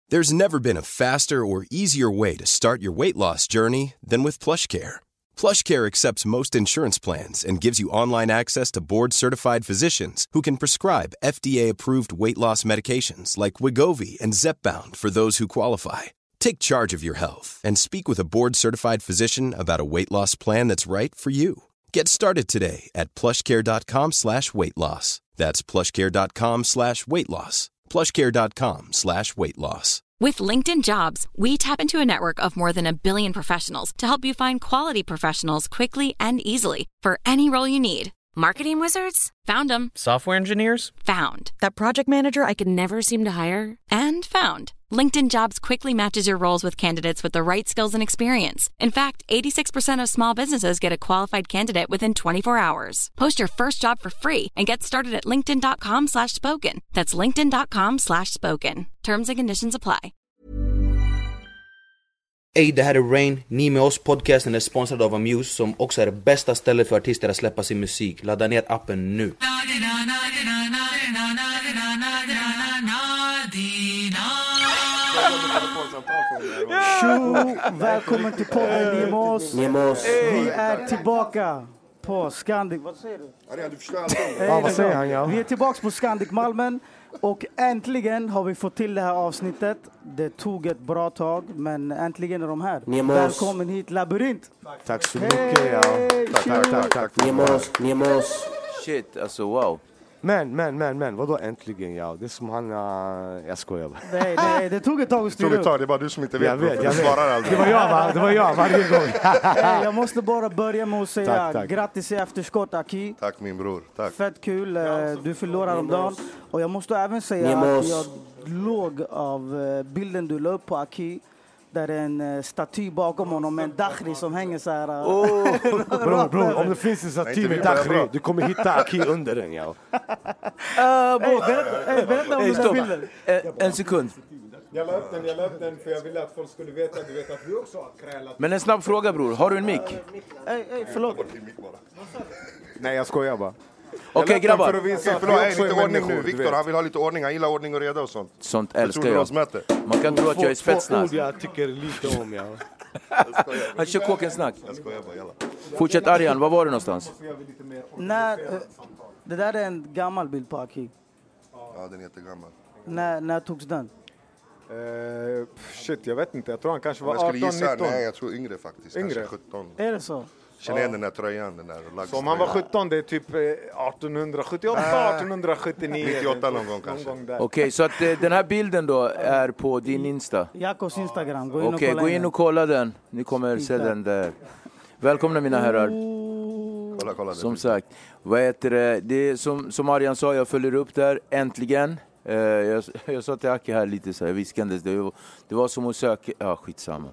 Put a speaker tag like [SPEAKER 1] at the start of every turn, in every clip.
[SPEAKER 1] There's never been a faster or easier way to start your weight loss journey than with PlushCare. PlushCare accepts most insurance plans and gives you online access to board-certified physicians who can prescribe FDA-approved weight loss medications like Wegovy and Zepbound for those who qualify. Take charge of your health and speak with a board-certified physician about a weight loss plan that's right for you. Get started today at plushcare.com/weightloss. That's plushcare.com/weightloss. plushcare.com/weightloss.
[SPEAKER 2] With LinkedIn Jobs, we tap into a network of more than 1 billion professionals to help you find quality professionals quickly and easily for any role you need. Marketing wizards? Found them.
[SPEAKER 3] Software engineers?
[SPEAKER 2] Found. That project manager I could never seem to hire? And found. LinkedIn Jobs quickly matches your roles with candidates with the right skills and experience. In fact, 86% of small businesses get a qualified candidate within 24 hours. Post your first job for free and get started at linkedin.com/spoken. That's linkedin.com/spoken. Terms and conditions apply.
[SPEAKER 4] Hej, det här är Rain. Ni med oss. Podcasten är sponsrad av Amuse som också är det bästa stället för artister att släppa sin musik. Ladda ner appen nu.
[SPEAKER 5] Tjo, välkommen till podden Nemos. Vi är tillbaka på Scandic. Vad säger du?
[SPEAKER 6] Du förstår allt.
[SPEAKER 5] Vad säger han, ja? Vi är tillbaka på Scandic Malmen. Och äntligen har vi fått till det här avsnittet. Det tog ett bra tag, men äntligen är de här.
[SPEAKER 4] Nemos.
[SPEAKER 5] Välkommen hit, Labyrint.
[SPEAKER 7] Tack så mycket, ja. Tack.
[SPEAKER 4] Nemos.
[SPEAKER 7] Shit, alltså wow. Men, vadå äntligen, ja? Det är som han, jag skojar bara.
[SPEAKER 5] Nej, det tog ett tag att styra upp.
[SPEAKER 6] Det är bara du som inte vet.
[SPEAKER 7] Jag vet.
[SPEAKER 6] Svarar aldrig.
[SPEAKER 7] Det var jag varje gång.
[SPEAKER 5] Jag måste bara börja med att säga
[SPEAKER 7] Tack.
[SPEAKER 5] grattis i efterskott, Aki.
[SPEAKER 6] Tack min bror, tack.
[SPEAKER 5] Fett kul, du förlorar om dagen. Och jag måste även säga att jag låg av bilden du la upp på Aki. Där är en staty bakom honom med en dakhri som hänger så här.
[SPEAKER 7] Bror, om det finns en staty med dakhri, du kommer hitta Aki under den, ja.
[SPEAKER 5] Berätta om den där bilden.
[SPEAKER 3] En sekund.
[SPEAKER 8] Jag la upp den för jag ville att folk skulle veta, du vet att vi också har krälat.
[SPEAKER 3] Men en snabb fråga, bror. Har du en mick?
[SPEAKER 5] Förlåt.
[SPEAKER 8] Nej, jag skojar bara.
[SPEAKER 3] Okej, grabbar.
[SPEAKER 8] För att visa att vi
[SPEAKER 6] Förlåt,
[SPEAKER 8] också
[SPEAKER 6] lite
[SPEAKER 8] är
[SPEAKER 6] ordning nu.
[SPEAKER 8] människor,
[SPEAKER 6] Viktor, han vill ha lite ordning. Han gillar ordning och reda och sånt.
[SPEAKER 3] Sånt älskar jag.
[SPEAKER 6] Förtroenderådsmöte.
[SPEAKER 3] Man kan tro att jag är
[SPEAKER 7] Två
[SPEAKER 3] spetsnaz.
[SPEAKER 7] ord jag tycker lite om, ja.
[SPEAKER 3] Han kör kåkensnack.
[SPEAKER 6] Jag skojar bara, jalla.
[SPEAKER 3] Fortsätt Arjan, var var du någonstans?
[SPEAKER 5] Det där är en gammal bild på Aki.
[SPEAKER 6] Ja, den är jättegammal.
[SPEAKER 5] När togs den?
[SPEAKER 8] Shit, jag vet inte. Jag tror han kanske var
[SPEAKER 6] Jag skulle
[SPEAKER 8] 18,
[SPEAKER 6] gissa,
[SPEAKER 8] 19.
[SPEAKER 6] nej jag tror yngre faktiskt.
[SPEAKER 8] Yngre?
[SPEAKER 6] Kanske 17.
[SPEAKER 5] Är det så?
[SPEAKER 6] Känner igen den där tröjan, den där
[SPEAKER 8] Så om han var 17, det är typ 1878, 1879.
[SPEAKER 6] 98 någon gång kanske.
[SPEAKER 3] Okej, så att den här bilden då är på din Insta?
[SPEAKER 5] Jakobs Instagram.
[SPEAKER 3] Okej, gå in och kolla den. Ni kommer se den där. Välkomna mina herrar.
[SPEAKER 6] Kolla.
[SPEAKER 3] Som sagt, vad heter det? Det är som Arjan sa, jag följer upp där, äntligen. Jag sa till Aki här lite så här viskandes. Det var som att söka... Ja, skitsamma.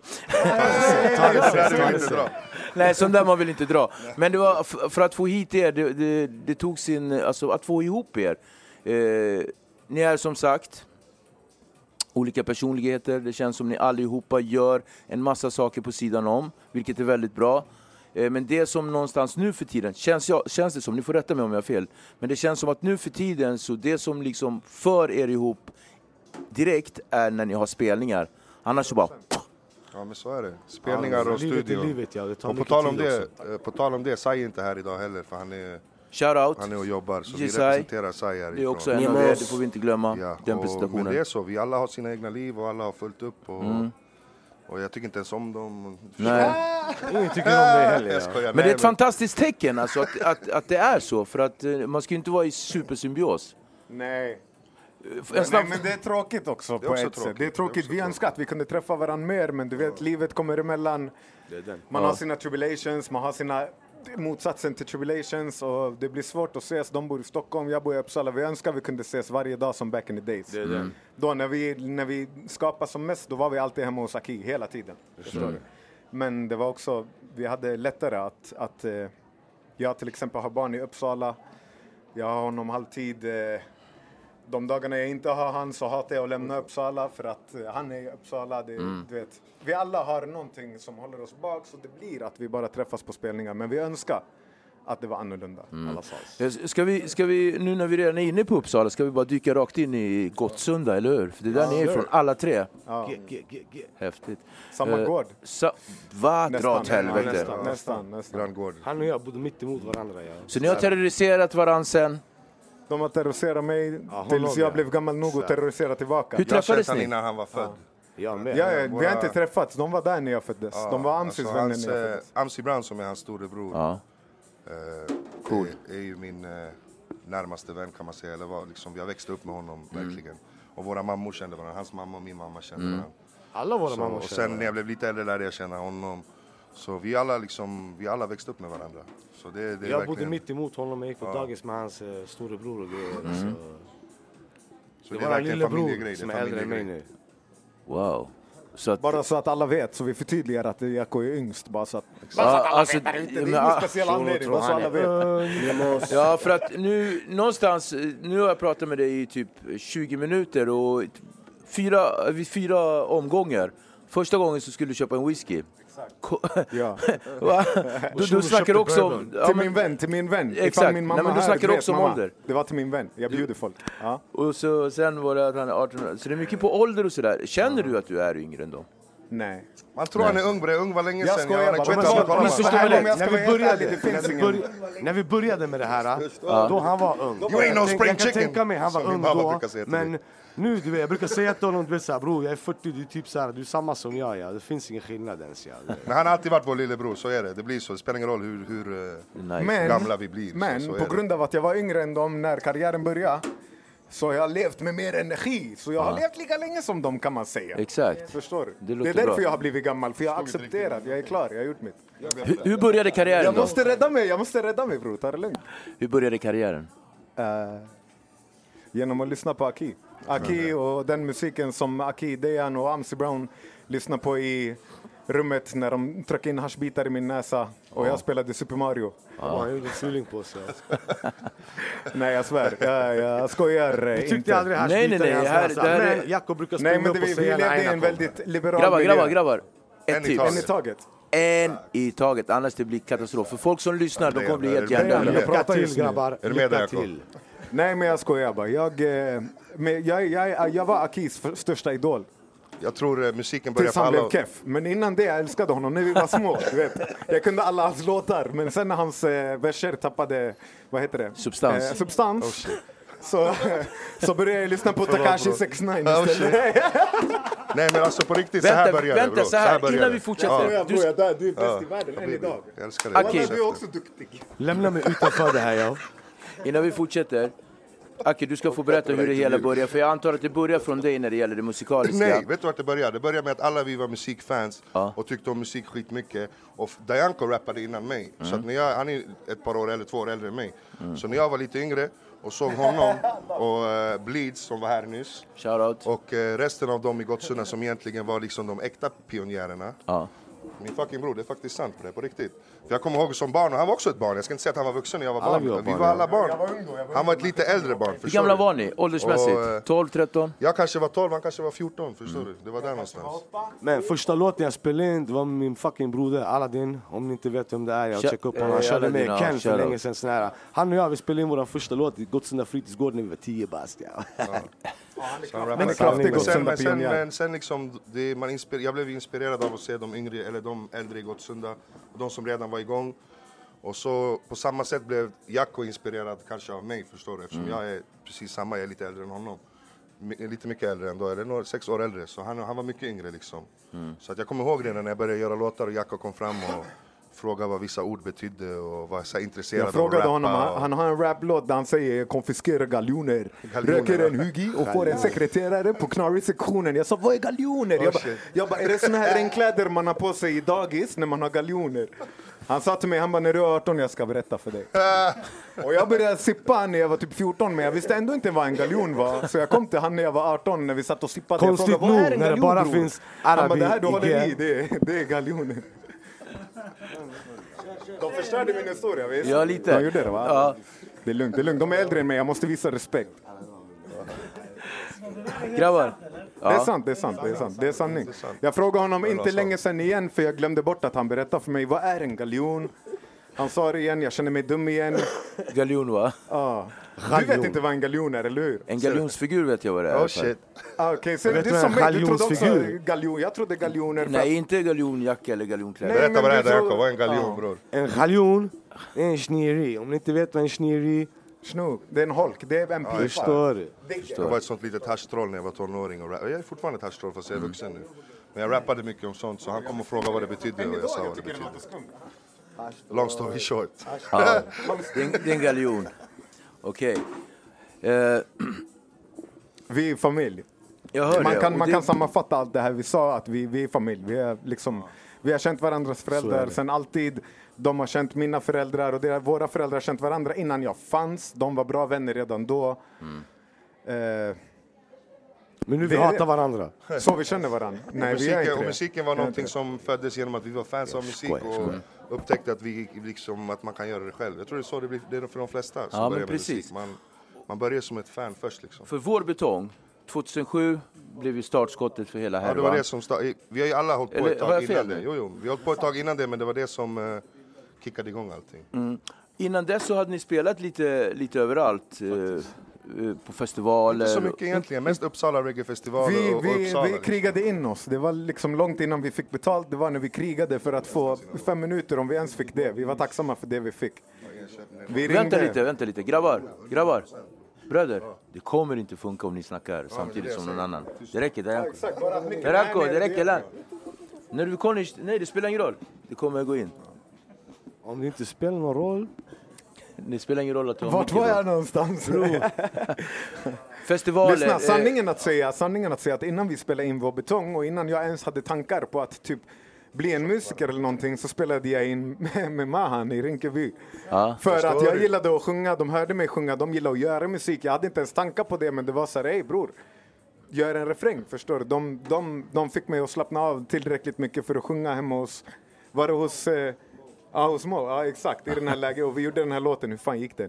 [SPEAKER 3] Nej, sån där man vill inte dra. Men det var för att få hit er. Det tog sin... Alltså att få ihop er. Ni är som sagt olika personligheter. Det känns som ni allihopa gör en massa saker på sidan om. Vilket är väldigt bra. Men det som någonstans nu för tiden känns det som, ni får rätta mig om jag har fel, men det känns som att nu för tiden så det som liksom för er ihop direkt är när ni har spelningar. Annars så bara...
[SPEAKER 6] Ja, men så är det. Spelningar och studio. Och på tal om det, Sai är inte här idag heller för han är...
[SPEAKER 3] Shoutout.
[SPEAKER 6] Han är och jobbar, så vi
[SPEAKER 3] Jesai.
[SPEAKER 6] representerar Sai här.
[SPEAKER 3] Det är också en av er, det får vi inte glömma.
[SPEAKER 6] Ja,
[SPEAKER 3] den presentationen.
[SPEAKER 6] Men det är så, vi alla har sina egna liv och alla har följt upp och jag tycker inte ens om dem.
[SPEAKER 3] Nej.
[SPEAKER 7] Ingen tycker om det heller.
[SPEAKER 6] Ja.
[SPEAKER 3] Men det är ett fantastiskt tecken alltså, att det är så. För att man ska ju inte vara i supersymbios.
[SPEAKER 8] Nej. Nej, men det är tråkigt också på ett sätt. Det är tråkigt. Vi önskar att vi kunde träffa varandra mer, men du vet, livet kommer emellan. Man har sina tribulations, man har sina motsatsen till tribulations och det blir svårt att ses. De bor i Stockholm, jag bor i Uppsala. Vi önskar vi kunde ses varje dag som back in the days. Då när vi skapade som mest, då var vi alltid hemma hos Aki hela tiden. Förstår du? Men det var också, vi hade lättare att jag till exempel har barn i Uppsala. Jag har honom halvtid. De dagarna jag inte har han så hatar jag att lämna Uppsala för att han är i Uppsala. Du vet, vi alla har någonting som håller oss bak så det blir att vi bara träffas på spelningar. Men vi önskar att det var annorlunda. Alla sa.
[SPEAKER 3] Ska vi, nu när vi redan är inne på Uppsala, ska vi bara dyka rakt in i Gottsunda, eller hur? För det är där ni är från, alla tre.
[SPEAKER 8] Ja.
[SPEAKER 3] Häftigt.
[SPEAKER 8] Samma gård.
[SPEAKER 3] Dra åt helvete.
[SPEAKER 8] Nästan.
[SPEAKER 6] Granngård.
[SPEAKER 7] Han och jag bodde mitt emot varandra. Ja.
[SPEAKER 3] Så ni har terroriserat varandra sen?
[SPEAKER 8] De har terroriserat mig tills jag blev gammal nog att terrorisera tillbaka.
[SPEAKER 3] Hur träffades ni?
[SPEAKER 6] Innan han var född.
[SPEAKER 8] Vi har inte träffats. De var där när jag föddes. De var Amsis vänner när jag föddes.
[SPEAKER 6] Amsi Brown som är hans storebror.
[SPEAKER 3] Ja. Cool.
[SPEAKER 6] Är ju min närmaste vän kan man säga. Eller var, liksom, vi har växt upp med honom verkligen. Och våra mammor kände varandra. Hans mamma och min mamma kände varandra.
[SPEAKER 7] Alla våra mammor
[SPEAKER 6] kände. Och sen när jag blev lite äldre lärde jag känna honom. Så vi alla växt upp med varandra. Så det jag
[SPEAKER 7] verkligen... bodde mitt emot honom. Jag gick på dagis med hans storebror och grejer.
[SPEAKER 6] Så det var en lillebror
[SPEAKER 7] som är äldre än mig nu.
[SPEAKER 3] Wow. Så att,
[SPEAKER 8] bara så att alla vet, så vi förtydligar att Jacko är yngst. Bara så att
[SPEAKER 3] alltså,
[SPEAKER 8] det är ingen speciell anledning, bara så alla vet.
[SPEAKER 3] Ja, för att nu har jag pratat med dig i typ 20 minuter och vid 4 omgångar. Första gången så skulle du köpa en whisky.
[SPEAKER 8] Ja.
[SPEAKER 3] Du snackar också om...
[SPEAKER 8] Till min vän.
[SPEAKER 3] Exakt.
[SPEAKER 8] Min mamma
[SPEAKER 3] du snackar också om ålder.
[SPEAKER 8] Det var till min vän. Jag bjuder folk. Ja.
[SPEAKER 3] Och så, sen var det att han är 18 år. Så det är mycket på ålder och sådär. Känner du att du är yngre än dem?
[SPEAKER 8] Nej.
[SPEAKER 6] Man tror han är ung, ung var länge sedan.
[SPEAKER 7] När vi började med det här, då han var ung. Jag kan tänka mig han var ung då. Men nu, du vet, jag brukar säga till honom, du vet såhär, bror, jag är 40, du är typ såhär, du är samma som jag, ja. Det finns ingen skillnad ens, ja.
[SPEAKER 6] Men han har alltid varit vår lillebror, så är det. Det blir så, det spelar ingen roll hur gamla vi blir.
[SPEAKER 8] Men på grund av att jag var yngre än dem när karriären började, så jag har levt med mer energi. Så jag har levt lika länge som dem, kan man säga.
[SPEAKER 3] Exakt.
[SPEAKER 8] Förstår du? Det är därför jag har blivit gammal, för jag har accepterat. Jag är klar, jag har gjort mitt.
[SPEAKER 3] Hur började karriären
[SPEAKER 8] då? Jag måste rädda mig, bror. Ta det lugnt.
[SPEAKER 3] Hur började karriären?
[SPEAKER 8] Genom att lyssna på Aki och den musiken som Aki, Dejan och Amsi Brown lyssnar på i rummet när de tryckte in hashbitar i min näsa och jag spelade Super Mario.
[SPEAKER 7] Han gjorde en feeling på sig.
[SPEAKER 8] Nej, jag svär. Jag skojar
[SPEAKER 7] du tyckte inte. Aldrig
[SPEAKER 3] hashbitar i hans näsa.
[SPEAKER 7] Men Jakob brukar springa upp och säga...
[SPEAKER 8] Vi levde i en väldigt liberal
[SPEAKER 3] miljö. Grabbar.
[SPEAKER 8] En i taget.
[SPEAKER 3] En i taget, annars det blir katastrof. För folk som lyssnar, de kommer bli helt hjärndöda.
[SPEAKER 7] Lycka till, grabbar.
[SPEAKER 6] Är du med där, Jakob?
[SPEAKER 8] Nej, men jag skojar bara. Jag var Akis största idol.
[SPEAKER 6] Jag tror musiken började
[SPEAKER 8] tills han blev keff. Men innan det jag älskade honom när vi var små. Du vet. Jag kunde alla hans låtar. Men sen när hans verser tappade, vad heter det? Substans. Så började jag lyssna på Tekashi 69 istället.
[SPEAKER 6] Nej, men alltså på riktigt, så här började det.
[SPEAKER 3] Vänta, så här, innan vi fortsätter.
[SPEAKER 8] Du är bäst i världen än idag.
[SPEAKER 6] Jag älskar det.
[SPEAKER 3] Aki,
[SPEAKER 8] du är också duktig.
[SPEAKER 7] Lämna mig utanför det här, ja.
[SPEAKER 3] Innan vi fortsätter. Aki, du ska få berätta hur det hela börjar. För jag antar att det börjar från dig när det gäller det musikaliska.
[SPEAKER 6] Nej, vet du vart det började? Det började med att alla vi var musikfans och tyckte om musik skitmycket. Och Dajanko rappade innan mig. Så att när han är ett par år eller 2 år äldre än mig. Så när jag var lite yngre och såg honom och Bleeds som var här nyss.
[SPEAKER 3] Shoutout.
[SPEAKER 6] Och resten av dem i Gottsunda som egentligen var liksom de äkta pionjärerna. Min fucking bror, det är faktiskt sant på riktigt. För jag kommer ihåg som barn, och han var också ett barn. Jag ska inte säga att han var vuxen när jag var barn. Vi var alla barn. Han var ett lite äldre barn.
[SPEAKER 3] Hur gamla var ni? Åldersmässigt? 12, 13?
[SPEAKER 6] Jag kanske var 12, han kanske var 14. Förstår du? Det var där någonstans.
[SPEAKER 7] Men första låten jag spelade in, det var min fucking broder Aladdin. Om ni inte vet vem det är, jag checkar upp honom. Han körde med Ken för länge sedan. Sån han och jag, vi spelade in vår första låt i Gottsunda fritidsgård när vi var 10 bast.
[SPEAKER 6] Men sen liksom, jag blev inspirerad av att se de yngre, eller de äldre i Gottsunda, och de som redan var igång. Och så på samma sätt blev Jacko inspirerad kanske av mig, förstår du? Eftersom jag är precis samma, jag är lite äldre än honom. Lite mycket äldre ändå, eller 6 år äldre, så han var mycket yngre liksom. Så att jag kommer ihåg det när jag började göra låtar och Jacko kom fram och frågade vad vissa ord betydde och var så intresserad av att rappa. Jag frågade honom,
[SPEAKER 8] han har en raplåt där han säger konfiskera galjoner. Röker en huggi och får en sekreterare på Knarry-sektionen. Jag sa, vad är galjoner? Jag bara, är det såna här regnkläder man har på sig i dagis när man har galjoner? Han sa till mig, han bara, när du är 18 jag ska berätta för dig. Och jag började sippa när jag var typ 14, men jag visste ändå inte vad en galjon var. Så jag kom till han när jag var 18 när vi satt och sippade.
[SPEAKER 7] Konstigt nog, när det bara finns arabi.
[SPEAKER 8] Det här då det är galjoner. De förstörde min historia, visst?
[SPEAKER 3] Ja, lite.
[SPEAKER 8] De gjorde det, va? Ja. Det är lugnt. De är äldre än mig, jag måste visa respekt.
[SPEAKER 3] Grabbar.
[SPEAKER 8] Ja. Det är sant. Det är sanning. Jag frågade honom inte länge sedan igen, för jag glömde bort att han berättade för mig, vad är en galjon? Han sa det igen, jag känner mig dum igen.
[SPEAKER 3] Galjon, va?
[SPEAKER 8] Ja. Du vet inte vad en galjon är, eller hur?
[SPEAKER 3] En galjonsfigur vet jag vad det är.
[SPEAKER 6] Oh shit.
[SPEAKER 8] Okej, så det är som mig. Du trodde också galjon. Jag trodde galjoner.
[SPEAKER 3] Nej, inte galjonjacka eller galjonkläder.
[SPEAKER 6] Berätta vad det är där, Jakob. Vad är en galjon, bror?
[SPEAKER 7] En galjon är en sniri. Om ni inte vet vad en sniri...
[SPEAKER 8] Snok, det är en holk, det är en pipa.
[SPEAKER 7] Förstår.
[SPEAKER 6] Jag var ett sånt litet hashtroll när jag var tonåring. Och jag är fortfarande ett hashtroll fast jag är vuxen nu. Men jag rappade mycket om sånt, så han kom och frågade vad det betydde och jag sa vad det betydde. Long story short.
[SPEAKER 3] Ja, det är en galjon. Okej.
[SPEAKER 8] Vi är familj.
[SPEAKER 3] Jag hör
[SPEAKER 8] man kan sammanfatta allt det här. Vi sa att vi är familj. Vi har känt varandras föräldrar sen alltid. De har känt mina föräldrar och våra föräldrar har känt varandra innan jag fanns. De var bra vänner redan då.
[SPEAKER 7] Men nu vi hatar varandra.
[SPEAKER 8] Så vi känner varandra. Nej, vi är inte det.
[SPEAKER 6] Musiken var någonting som föddes genom att vi var fans av musik och upptäckte att vi liksom att man kan göra det själv. Jag tror det är så det är för de flesta som börjar med musik. Man börjar som ett fan först liksom.
[SPEAKER 3] För Vår Betong 2007 blev ju startskottet för hela härvan.
[SPEAKER 6] Ja, det var det som vi har ju alla hållit på ett tag innan det. Jo, vi har hållit på ett tag innan det, men det var det som kickade igång allting.
[SPEAKER 3] Innan dess så hade ni spelat lite överallt. På festivaler.
[SPEAKER 6] Inte så mycket egentligen, mest Uppsala reggae-festival och Uppsala.
[SPEAKER 8] Vi krigade in oss. Det var liksom långt innan vi fick betalt. Det var när vi krigade för att få 5 minuter om vi ens fick det. Vi var tacksamma för det vi fick.
[SPEAKER 3] Vänta lite. Grabbar. Bröder, det kommer inte funka om ni snackar samtidigt som någon annan. Det räcker, det räcker. När du kommer, nej, det spelar ingen roll. Det kommer att gå in.
[SPEAKER 7] Om det inte spelar någon roll.
[SPEAKER 3] Det spelar ingen roll att du har
[SPEAKER 8] vart var jag någonstans?
[SPEAKER 3] Festivaler.
[SPEAKER 8] Lyssna, sanningen att säga att innan vi spelade in Vår Betong och innan jag ens hade tankar på att typ bli en musiker eller någonting, så spelade jag in med Mahan i Rinkeby. För att jag gillade att sjunga, de hörde mig sjunga, de gillade att göra musik. Jag hade inte ens tankar på det, men det var så här, hej bror, gör en refräng, förstår du? De fick mig att slappna av tillräckligt mycket för att sjunga hemma hos, var det hos... hos Mo, ja exakt, i den här läget. Och vi gjorde den här låten, hur fan gick den?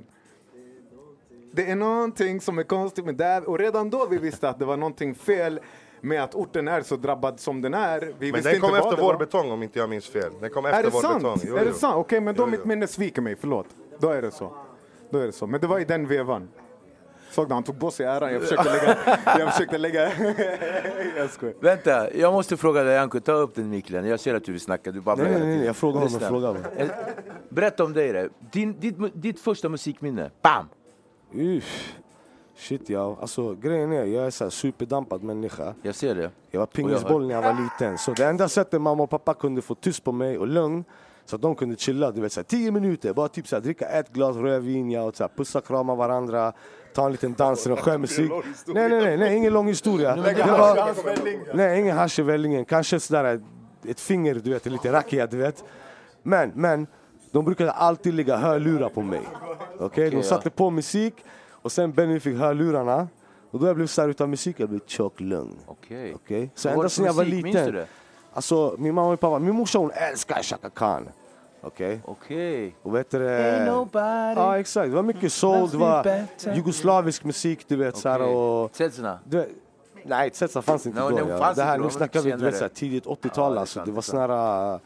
[SPEAKER 8] Det är någonting som är konstigt med det. Och redan då vi visste att det var någonting fel med att orten är så drabbad som den är.
[SPEAKER 6] Men den kom efter Vår Betong, om inte jag minns fel. Den kom efter Vår Betong.
[SPEAKER 8] Är det sant? Okej, men då mitt minne sviker mig, förlåt. Då är det så. Men det var i den vevan. Såg du, han tog boss i äran. Jag försökte lägga. Jag skojar.
[SPEAKER 3] Vänta, jag måste fråga dig, Anko. Ta upp den miklen. Jag ser att du vill snacka. Du bara
[SPEAKER 7] nej, jag frågar honom.
[SPEAKER 3] Berätta om dig det. Ditt första musikminne. Bam!
[SPEAKER 7] Shit, ja. Alltså, grejen är, jag är så här superdampad människa.
[SPEAKER 3] Jag ser det.
[SPEAKER 7] Jag var pingisboll när jag var liten. Så det enda sättet mamma och pappa kunde få tyst på mig och lugn, så att de kunde chilla, du vet, så här, 10 minuter. Bara typ så här, dricka ett glas rödvin, ja, och så här, pussa, krama varandra, ta en liten dans och skärmusik. Nej, ingen lång historia. Nej, ingen hasch i vällingen. Kanske sådär ett finger, du vet, lite rackiga, du vet. Men de brukade alltid lägga hörlurar på mig. Okej, de satte på musik. Och sen Benny fick hörlurarna. Och då jag blev så här utan musik, jag blev tjock lugn. Okej. Så ända sedan jag var liten. Alltså, min mamma och pappa, min morsa, hon älskar Chaka Khan. Okej. Och vet du det? Ja, exakt. Det var mycket soul, det var jugoslavisk musik, du vet, så här, och
[SPEAKER 3] Tsetsna.
[SPEAKER 7] Nej, Tsetsna fanns inte då. Det här, nu snackar vi, du vet, så här, tidigt 80-tal, alltså. Det var sån här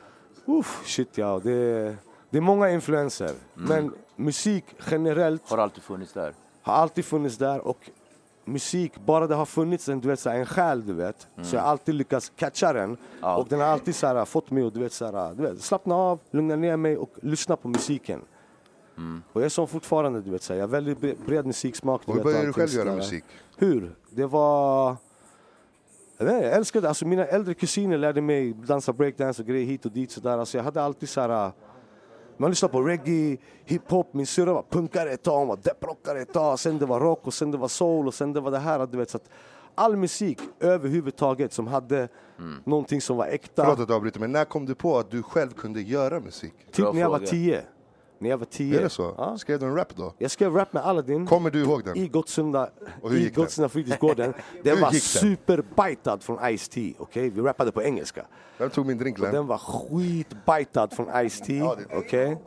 [SPEAKER 7] shit, ja. Det är många influenser. Men musik generellt
[SPEAKER 3] har alltid funnits där.
[SPEAKER 7] Och musik, bara det har funnits en, du vet, så här, en själ, du vet. Så jag har alltid lyckats catcha den. Och den har alltid så här, fått mig att, du vet, slappna av, lugna ner mig och lyssna på musiken. Och jag är som fortfarande, du vet, så här, jag har väldigt bred musiksmak.
[SPEAKER 6] Och hur började du själv göra musik?
[SPEAKER 7] Hur? Det var... Jag älskade, alltså mina äldre kusiner lärde mig dansa breakdance och grejer hit och dit, så där. Alltså jag hade alltid så här... Man lyssnade på reggae, hiphop, min syrra var punkare ett tag, hon var depprockare ett tag, sen det var rock och sen det var soul och sen det var det här, du vet, så att all musik överhuvudtaget som hade någonting som var äkta.
[SPEAKER 6] Förlåt att jag avbryter, men när kom du på att du själv kunde göra musik?
[SPEAKER 7] Typ när jag var 10. Är
[SPEAKER 6] det så? Ja. Skrev du en rap då?
[SPEAKER 7] Jag skrev rap med Aladdin.
[SPEAKER 6] Kommer du ihåg den?
[SPEAKER 7] I Gottsunda fritidsgården. Den var superbitad från Ice-T, okej? Vi rappade på engelska.
[SPEAKER 6] Vem tog min drink?
[SPEAKER 7] Den var skitbitad från Ice-T, okej?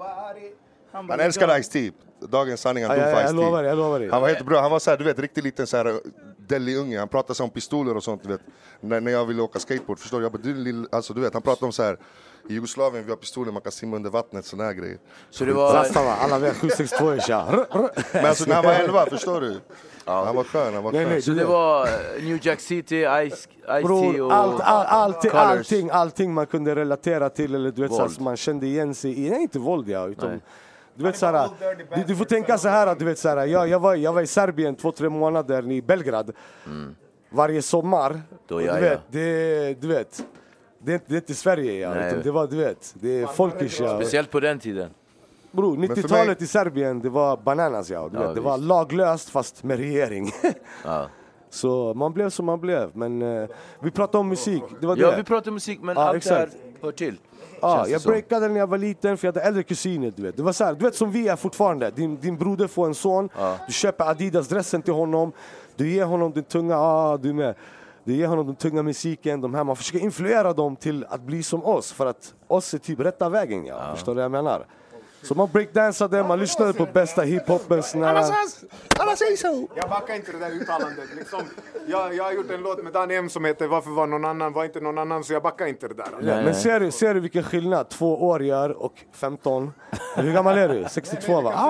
[SPEAKER 6] Han älskade Ice-T. Dagens sanning, han dog för Ice-T.
[SPEAKER 7] Jag lovar det.
[SPEAKER 6] Han var helt bra. Han var så här, du vet, riktigt liten så här Delhi-unge. Han pratar om pistoler och sånt, du vet. När jag ville åka skateboard, förstår du? Jag bara, alltså du vet, han pratar om så här. I Jugoslavien vi har pistoler, man kan simma under vattnet, såna här grejer.
[SPEAKER 3] Så det var...
[SPEAKER 7] alla vet 762
[SPEAKER 6] Men alltså när han var 11, förstår du? Ja. Han var skön,
[SPEAKER 3] Så det var New Jack City, Ice-T och
[SPEAKER 7] allting man kunde relatera till, eller du vet så här, man kände igen sig i, nej inte våld utan du vet så här, du får tänka så här, du vet så här, jag var i Serbien 2-3 månader i Belgrad. Varje sommar.
[SPEAKER 3] Då
[SPEAKER 7] du vet det är inte Sverige utan det var, du vet, det är folkish.
[SPEAKER 3] Speciellt på den tiden.
[SPEAKER 7] Bro, 90-talet i Serbien, det var bananas, du vet. Det var laglöst fast med regering. Så man blev som man blev. Men vi pratade om musik, det var det.
[SPEAKER 3] Ja, vi pratade om musik, men allt det här hör till.
[SPEAKER 7] Jag breakade när jag var liten för jag hade äldre kusiner, du vet. Det var så här, du vet som vi är fortfarande. Din broder får en son, du köper Adidas-dressen till honom, du ger honom den tunga, du med. Det ger honom den tunga musiken, de här, man försöker influera dem till att bli som oss. För att oss är typ rätta vägen, förstår du vad jag menar? Så man breakdansade, man lyssnade på bästa hiphopen.
[SPEAKER 8] Alla säger så! Jag backar inte det där uttalandet. Liksom, jag har gjort en låt med Dan M som heter Varför var någon annan, var inte någon annan, så jag backar inte det där.
[SPEAKER 7] Nej. Men ser du vilken skillnad? 2-åringar och 15. Hur gammal är du? 62 va?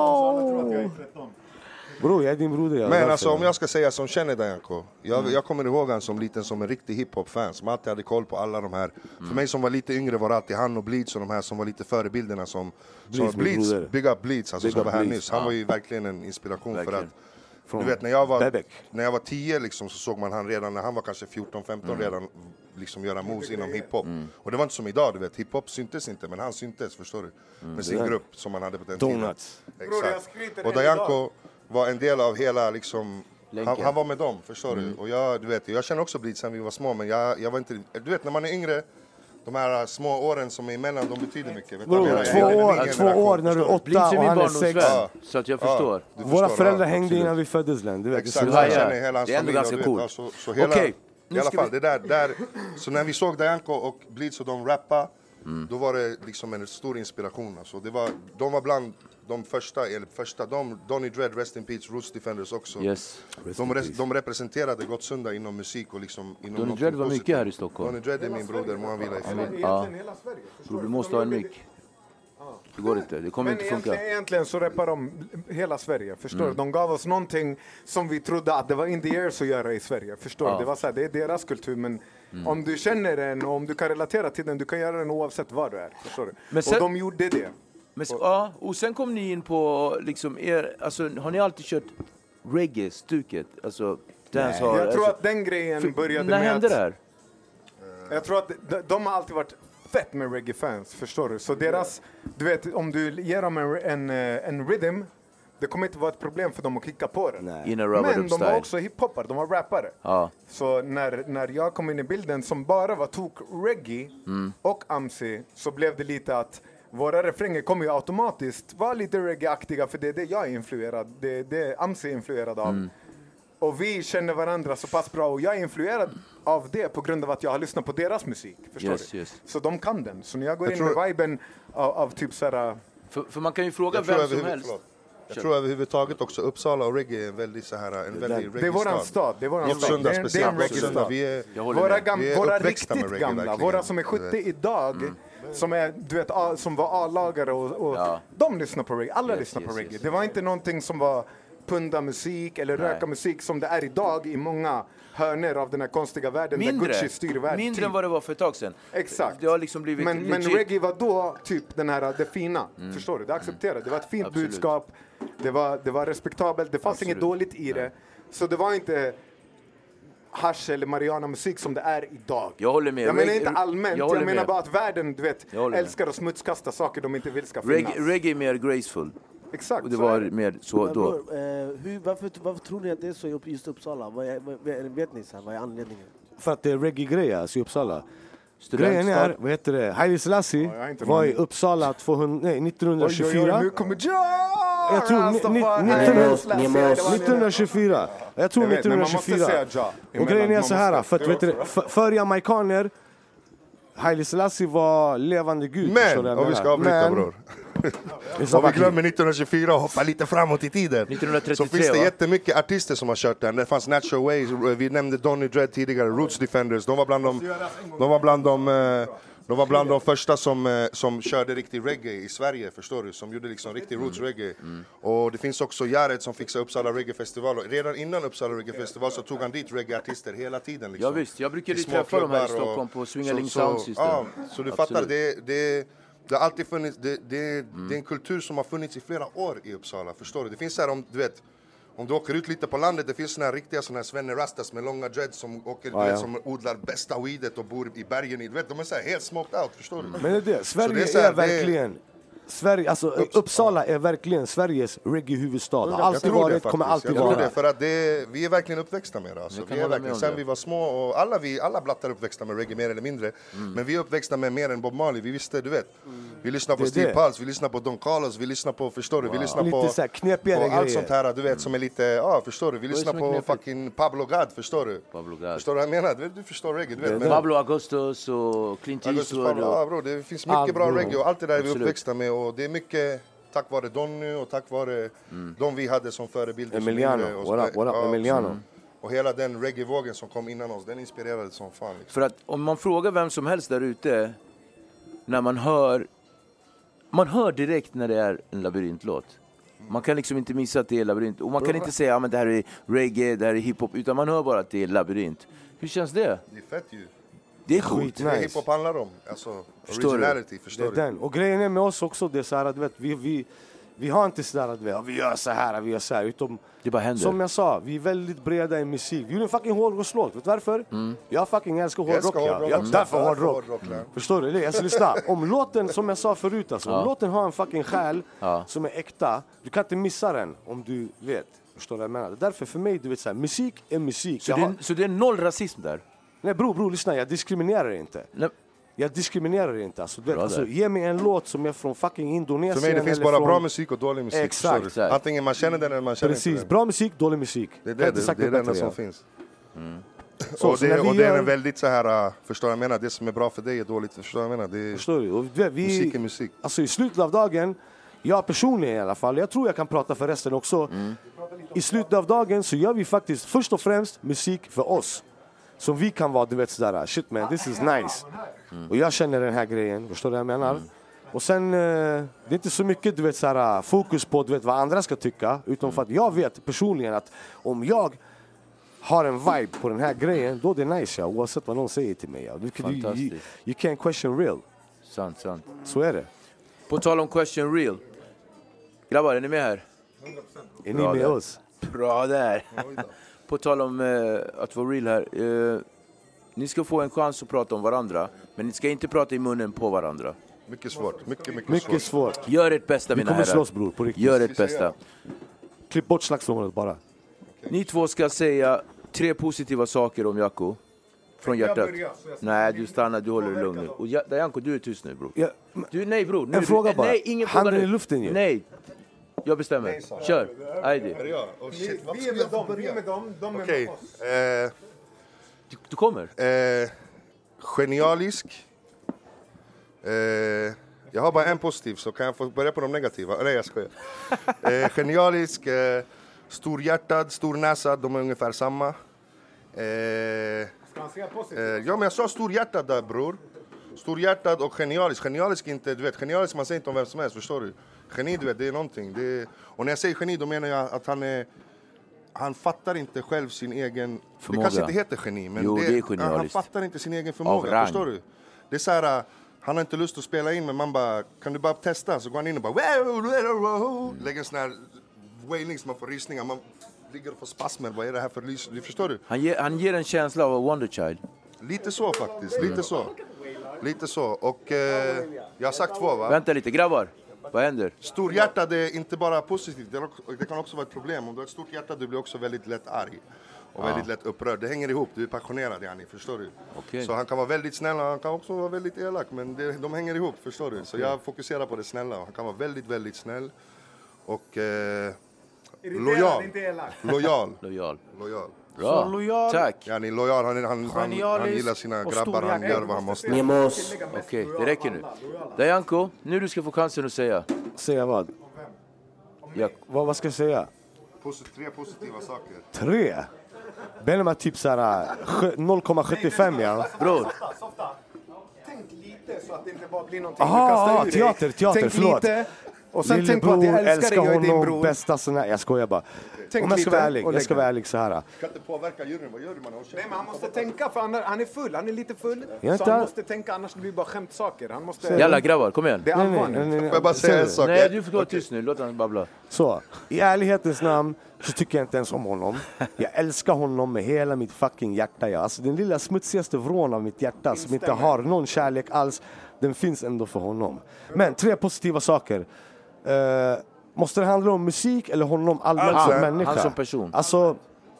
[SPEAKER 7] Bro, jag är din broder.
[SPEAKER 6] Men alltså om jag ska säga som känner Dajanko. Jag kommer ihåg han som liten som en riktig hiphop-fan. Som alltid hade koll på alla de här. För mig som var lite yngre var alltid han och Bleeds och de här som var lite förebilderna som Bleeds, Big Up Bleeds, alltså som var här nyss. Han var ju verkligen en inspiration verkligen. För att, du vet när jag var 10 liksom, så såg man han redan när han var kanske 14-15 redan liksom göra moves inom hiphop. Och det var inte som idag, du vet, hiphop syntes inte, men han syntes, förstår du? Med sin grupp som han hade på den tiden. Exakt. Och Dajanko var en del av hela liksom, han var med dem, förstår du? Och jag känner också Bleeds sen vi var små, men jag var inte, du vet när man är yngre, de här små åren som är emellan, de betyder mycket. Vet
[SPEAKER 7] bro, två år när du är 8 och han är 6.
[SPEAKER 3] Så att jag förstår.
[SPEAKER 7] Våra föräldrar hängde innan vi föddes, du vet.
[SPEAKER 6] Exakt, jag känner hela hans familj. Det är ändå ganska coolt. Så hela, i alla fall, det där. Så när vi såg Dajanko och Bleeds och de rappa, då var det liksom en stor inspiration. Alltså, de var bland de första, Donny Dread, Rest in Peace, Roots Defenders också.
[SPEAKER 3] Yes.
[SPEAKER 6] De representerade Gottsunda inom musik och liksom inom
[SPEAKER 3] Donny Dread var mycket här i Stockholm.
[SPEAKER 6] Donny Dread är min broder, må han vila i fred.
[SPEAKER 8] Hela Sverige.
[SPEAKER 3] Du måste ha en mick. Det går inte, det kommer inte funka.
[SPEAKER 8] Egentligen så rappar de hela Sverige, förstår du? De gav oss någonting som vi trodde att det var in the air att göra i Sverige, förstår du? Det var så här, det är deras kultur, men om du känner den och om du kan relatera till den, du kan göra den oavsett var du är, förstår du? Men sen, och de gjorde det.
[SPEAKER 3] Men, och sen kom ni in på liksom alltså har ni alltid kört reggae-stuket? Alltså,
[SPEAKER 8] jag tror att den grejen började med
[SPEAKER 3] när hände det här?
[SPEAKER 8] Jag tror att de har alltid varit fett med reggae-fans, förstår du? Så deras, du vet, om du ger dem en rhythm, det kommer inte vara ett problem för dem att kicka på den.
[SPEAKER 3] Men
[SPEAKER 8] de var också hiphoppare, de var rappare. Så när jag kom in i bilden som bara var reggae och AMC, så blev det lite att våra refränger kommer ju automatiskt vara lite reggae-aktiga, för det är det jag är influerad, det är det AMC är influerad av. Och vi känner varandra så pass bra, och jag är influerad av det på grund av att jag har lyssnat på deras musik, förstår du? Yes. Så de kan den. Så när jag går in med viben av typ såhär...
[SPEAKER 3] För man kan ju fråga vem som helst.
[SPEAKER 6] Jag tror överhuvudtaget också Uppsala och reggae är en väldigt reggae-stad.
[SPEAKER 8] Det är våran stad. Det är våran stad.
[SPEAKER 6] Det är en reggae-stad.
[SPEAKER 8] Våra riktigt gamla, våra som är 70 idag, som är, du vet, som var A-lagare och de lyssnar på reggae. Alla lyssnar på reggae. Det var inte någonting som var punda musik eller röka musik som det är idag i många hörner av den här konstiga världen där Gucci styr världen.
[SPEAKER 3] Mindre än vad det var för ett tag sedan.
[SPEAKER 8] Exakt.
[SPEAKER 3] Det har liksom blivit
[SPEAKER 8] men reggae var då typ den här, det fina. Förstår du? Det accepterade. Det var ett fint budskap. Det var respektabelt. Det fanns inget dåligt i det. Så det var inte hash eller marijuana musik som det är idag.
[SPEAKER 3] Jag håller med.
[SPEAKER 8] Jag menar inte allmänt. Jag menar bara att världen, du vet, älskar att smutskasta saker de inte vill ska finnas.
[SPEAKER 3] Reggae är mer graceful.
[SPEAKER 8] Exakt.
[SPEAKER 3] Och det var mer så då.
[SPEAKER 5] Varför tror ni att det är så just i Uppsala? Vet ni så här, vad är anledningen?
[SPEAKER 7] För att det är reggae-grejer alltså, i Uppsala. Grejen är, vad heter det? Haile Selassie var i Uppsala 1924.
[SPEAKER 8] Nu kommer
[SPEAKER 7] jag tror 1924. Jag tror 1924. Och grejen är så här, för att vet du, för jamaicaner Haile Selassie var levande gud.
[SPEAKER 6] Men, om vi ska avbryta bror. Och vi glömmer 1924 och hoppar lite framåt i tiden.
[SPEAKER 3] 1933,
[SPEAKER 6] så finns det jättemycket artister som har kört den. Det fanns Natural Ways, vi nämnde Donny Dread tidigare, Roots Defenders. De var bland de första som körde riktig reggae i Sverige, förstår du? Som gjorde liksom riktig roots reggae. Och det finns också Jared som fixade Uppsala Reggae Festival. Och redan innan Uppsala Reggae Festival så tog han dit reggae-artister hela tiden. Liksom.
[SPEAKER 3] Ja visst, jag brukade träffa dem här i Stockholm på Swingaling Sound System.
[SPEAKER 6] Ja, så du fattar, det har alltid funnits, det är en kultur som har funnits i flera år i Uppsala, förstår du? Det finns här om du åker ut lite på landet, det finns såna här riktiga såna här Svenne Rastas med långa dreads som åker, som odlar bästa weedet och bor i bergen. De är så här helt smoked out, förstår du?
[SPEAKER 7] Men det är Sverige är verkligen... Sverige, alltså Uppsala är verkligen Sveriges reggae-huvudstad. Har alltid varit, kommer alltid vara.
[SPEAKER 6] Jag tror det, för att vi är verkligen uppväxta med det. Alltså. Vi är verkligen, sen vi var små, och alla blattar uppväxta med reggae mer eller mindre. Men vi är uppväxta med mer än Bob Marley. Vi visste, du vet. Vi lyssnar på Steve Pulse, vi lyssnar på Don Carlos, vi lyssnar på, förstår du? Vi lyssnar på allt sånt här, du vet, som är lite, förstår du? Vi lyssnar på fucking Pablo Gad, förstår du? Förstår du vad jag menar? Du förstår reggae, du vet.
[SPEAKER 3] Pablo Augustus och Clint Eastwood.
[SPEAKER 6] Ja, bro, det finns mycket bra reggae och allt det där är vi uppväxta med. Och det är mycket tack vare Donny och tack vare de vi hade som förebilder.
[SPEAKER 7] Emiliano, what up Emiliano?
[SPEAKER 6] Och hela den reggae-vågen som kom innan oss, den inspirerade som fan. Liksom.
[SPEAKER 3] För att om man frågar vem som helst där ute, när man hör direkt när det är en labyrintlåt. Man kan liksom inte missa att det är labyrint. Och man kan inte säga att det här är reggae, det här är hiphop, utan man hör bara att det är labyrint. Hur känns det?
[SPEAKER 6] Det är fett ju.
[SPEAKER 3] Det är coolt.
[SPEAKER 6] Det är hiphop handlar om. Alltså, originality, förstår du?
[SPEAKER 7] Och grejen är med oss också, det är så här att vi har inte sådär att vi gör så här, utom
[SPEAKER 3] det bara händer.
[SPEAKER 7] Som jag sa, vi är väldigt breda i musik. Vi gjorde en fucking hårdrockslåt, vet du varför? Jag fucking älskar hårdrock. Jag är därför hårdrock. Förstår du? Alltså lyssna, om låten, som jag sa förut alltså, om låten har en fucking själ som är äkta, du kan inte missa den om du vet. Förstår du vad jag menar? Därför för mig, du vet så här, musik är musik.
[SPEAKER 3] Så det är noll rasism där?
[SPEAKER 7] Nej bror, lyssna, jag diskriminerar inte.
[SPEAKER 3] Nej.
[SPEAKER 7] Jag diskriminerar inte. Alltså, ge mig en låt som är från fucking Indonesien.
[SPEAKER 6] För mig det finns bara bra musik och dålig musik.
[SPEAKER 7] Exakt.
[SPEAKER 6] Antingen man känner den eller man känner inte den.
[SPEAKER 7] Bra musik, dålig musik.
[SPEAKER 6] Det är det enda som finns.
[SPEAKER 7] Så,
[SPEAKER 6] och det är en väldigt så här, förstår jag menar, det som är bra för dig är dåligt, förstår jag menar.
[SPEAKER 7] Förstår du? Och
[SPEAKER 6] musik är musik.
[SPEAKER 7] Alltså i slutet av dagen, jag personligen i alla fall, jag tror jag kan prata för resten också. I slutet av dagen så gör vi faktiskt först och främst musik för oss. Som vi kan vara, du vet sådär, shit man, this is nice. Och jag känner den här grejen, förstår du vad jag menar? Och sen, det är inte så mycket, du vet såhär, fokus på, du vet, vad andra ska tycka. Utan för att jag vet personligen att om jag har en vibe på den här grejen, då är det nice, oavsett vad någon säger till mig. You can't question real.
[SPEAKER 3] Sant.
[SPEAKER 7] Så är det.
[SPEAKER 3] På tal om question real. Grabbar, är ni med här?
[SPEAKER 7] 100%. Är ni med oss?
[SPEAKER 3] Bra där. På tal om att vara real här. Ni ska få en chans att prata om varandra. Men ni ska inte prata i munnen på varandra.
[SPEAKER 6] Mycket svårt. Mycket svårt.
[SPEAKER 3] Gör ert bästa, mina herrar.
[SPEAKER 7] Vi kommer slåss, bror, på riktigt.
[SPEAKER 3] Gör ert bästa.
[SPEAKER 7] Klipp bort slagsmålet bara.
[SPEAKER 3] Ni två ska säga 3 positiva saker om Jaco. Från hjärtat. Nej, du stannar, du håller dig lugn nu. Och Janko, du är tyst nu, bror. Nej, bror.
[SPEAKER 7] En fråga bara.
[SPEAKER 3] Nej, ingen
[SPEAKER 7] handen
[SPEAKER 3] fråga.
[SPEAKER 7] I luften ju.
[SPEAKER 3] Nej. Jag bestämmer. Kör. Heidi.
[SPEAKER 8] Vi är med dem. De är med oss.
[SPEAKER 3] Du kommer?
[SPEAKER 6] Genialisk. Jag har bara en positiv, så kan jag få börja på de negativa? Nej, jag skojar. Genialisk, storhjärtad, stornäsad, de är ungefär samma. Ja, men jag sa storhjärtad där, bror. Storhjärtad och genialisk. Genialisk inte, du vet, genialisk man säger inte om vem som helst, förstår du? Geni, du vet, det är någonting. Och när jag säger geni, då menar jag att han fattar inte själv sin egen förmåga. Det kanske inte heter geni, men han fattar inte sin egen förmåga, förstår du? Det är så här, han har inte lust att spela in, men man bara, kan du bara testa? Så går han in och bara lägger en sån här wailing som man får rysningar. Man ligger och får spasmer, vad är det här för lys? Du förstår du?
[SPEAKER 3] Han ger en känsla av Wonder Child.
[SPEAKER 6] Lite så faktiskt, lite så. Och jag har sagt 2, va?
[SPEAKER 3] Vänta lite, grabbar. Vad händer?
[SPEAKER 6] Storhjärtad är inte bara positivt, det kan också vara ett problem. Om du har ett stort hjärta, du blir också väldigt lätt arg. Och väldigt lätt upprörd. Det hänger ihop, du är passionerad, Janni, förstår du?
[SPEAKER 3] Okay.
[SPEAKER 6] Så han kan vara väldigt snäll och han kan också vara väldigt elak. Men de hänger ihop, förstår du? Så jag fokuserar på det snälla. Han kan vara väldigt, väldigt snäll. Och lojal.
[SPEAKER 8] Inte elak.
[SPEAKER 6] Lojal.
[SPEAKER 3] Lojal. Bra.
[SPEAKER 5] Lojal.
[SPEAKER 3] Tack.
[SPEAKER 6] Ja, ni är lojal. Han gillar sina grabbar. Han gör vad han måste.
[SPEAKER 3] Nemos. Okej, det räcker nu. Dayanko, nu du ska få chansen att säga.
[SPEAKER 7] Säga vad?
[SPEAKER 3] Ja.
[SPEAKER 7] Vad ska jag säga?
[SPEAKER 6] 3 positiva saker.
[SPEAKER 7] 3? Benema typ såhär 0,75 ja.
[SPEAKER 3] Bror.
[SPEAKER 8] Tänk lite så att det inte bara blir någonting du kastar ur dig.
[SPEAKER 7] Teater,
[SPEAKER 8] tänk
[SPEAKER 7] förlåt.
[SPEAKER 8] Lite, och sen tänk på att jag älskar dig, jag är din bror.
[SPEAKER 7] Bästa såna, jag skojar bara.
[SPEAKER 8] Tänk
[SPEAKER 7] om jag ska
[SPEAKER 8] lite
[SPEAKER 7] vara ärlig, så här.
[SPEAKER 6] Kan inte påverka juryn, vad gör du man?
[SPEAKER 8] Nej, men han måste tänka, för han är full, han är lite full.
[SPEAKER 7] Jag
[SPEAKER 8] så han måste tänka, annars blir det bara skämtsaker. Han måste...
[SPEAKER 3] Jalla grabbar, kom igen.
[SPEAKER 8] Det är allvarligt.
[SPEAKER 6] Får jag bara säga en sak?
[SPEAKER 3] Nej, du får gå tyst nu, låt han babbla.
[SPEAKER 7] Så, i ärlighetens namn så tycker jag inte ens om honom. Jag älskar honom med hela mitt fucking hjärta. Ja. Alltså den lilla smutsigaste vrån av mitt hjärta som inte har någon kärlek alls, den finns ändå för honom. Men 3 positiva saker. Måste det handla om musik eller honom allmänt som människa?
[SPEAKER 3] Han som person.
[SPEAKER 7] Alltså,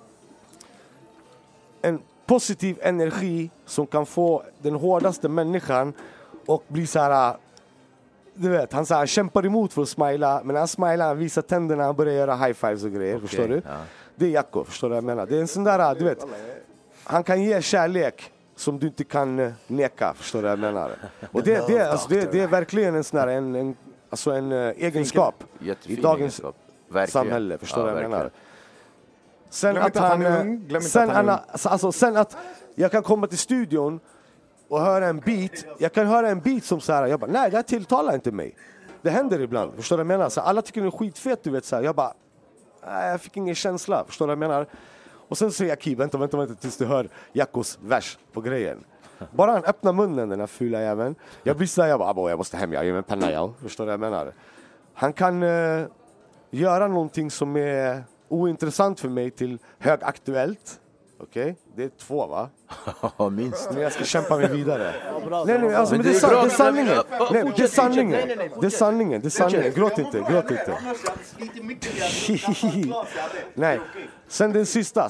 [SPEAKER 7] en positiv energi som kan få den hårdaste människan och bli så här, du vet, han så här, kämpar emot för att smila, men han smilar, han visar tänderna, han börjar göra high fives och grejer, förstår du? Ja. Det är Jacko, förstår du vad jag menar? Det är en sån där, du vet, han kan ge kärlek som du inte kan neka, förstår du vad jag menar? Och det är verkligen en sån där, en egenskap i dagens samhälle, förstår du vad jag menar? Sen att jag kan komma till studion och höra en beat. Jag kan höra en beat som så här, jag bara, nej, det här tilltalar inte mig. Det händer ibland, förstår du vad jag menar? Så alla tycker det är skitfett, du vet så här. Jag bara, nej, jag fick ingen känsla, förstår du vad jag menar? Och sen säger jag, vänta tills du hör Jackos vers på grejen. Bara han öppnar munnen, den här fula jäveln. Jag blir så här, jag måste hem, jag ger mig en penna, jag. Förstår du vad jag menar? Han kan göra någonting som är ointressant för mig till högaktuellt. Okej? Det är 2, va?
[SPEAKER 3] Minst.
[SPEAKER 7] Men jag ska kämpa mig vidare. Nej, alltså, men det är sanningen. Nej, det är sanningen. Gråt inte. Nej. Sen den sista.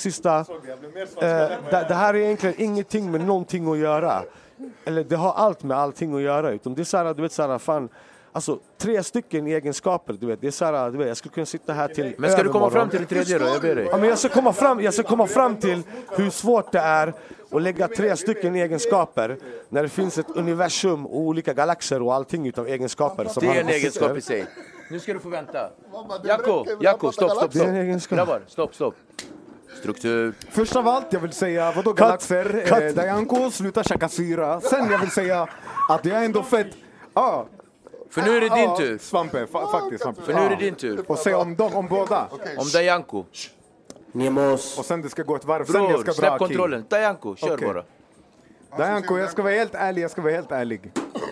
[SPEAKER 7] Det här är egentligen ingenting med någonting att göra. Eller det har allt med allting att göra. Utan det är så här, du vet, så här, fan. Alltså 3 stycken egenskaper, du vet. Det är så här, du vet, jag skulle kunna sitta här till.
[SPEAKER 3] Men ska du komma fram till det 3:e då? Jag ber dig.
[SPEAKER 7] Ja, men jag ska komma fram till hur svårt det är att lägga 3 stycken egenskaper när det finns ett universum och olika galaxer och allting utav egenskaper. Som
[SPEAKER 3] det är en egenskap i sig. Nu ska du få vänta. Jacko, stopp. Grabbar, stopp. Struktur.
[SPEAKER 8] Först av allt, jag vill säga, vadå galaxer? Dayanko, sluta käka syra. Sen jag vill säga att jag är ändå fett.
[SPEAKER 3] För nu är det din tur.
[SPEAKER 8] Svampe, faktiskt Svampe.
[SPEAKER 3] För nu är det din tur.
[SPEAKER 8] Och säga om båda.
[SPEAKER 3] Om Dayanko.
[SPEAKER 8] Nemos. Och sen det ska gå ett varv. Sen jag ska
[SPEAKER 3] släpp kontrollen. Dayanko, kör bara.
[SPEAKER 8] Dayanko, jag ska vara helt ärlig.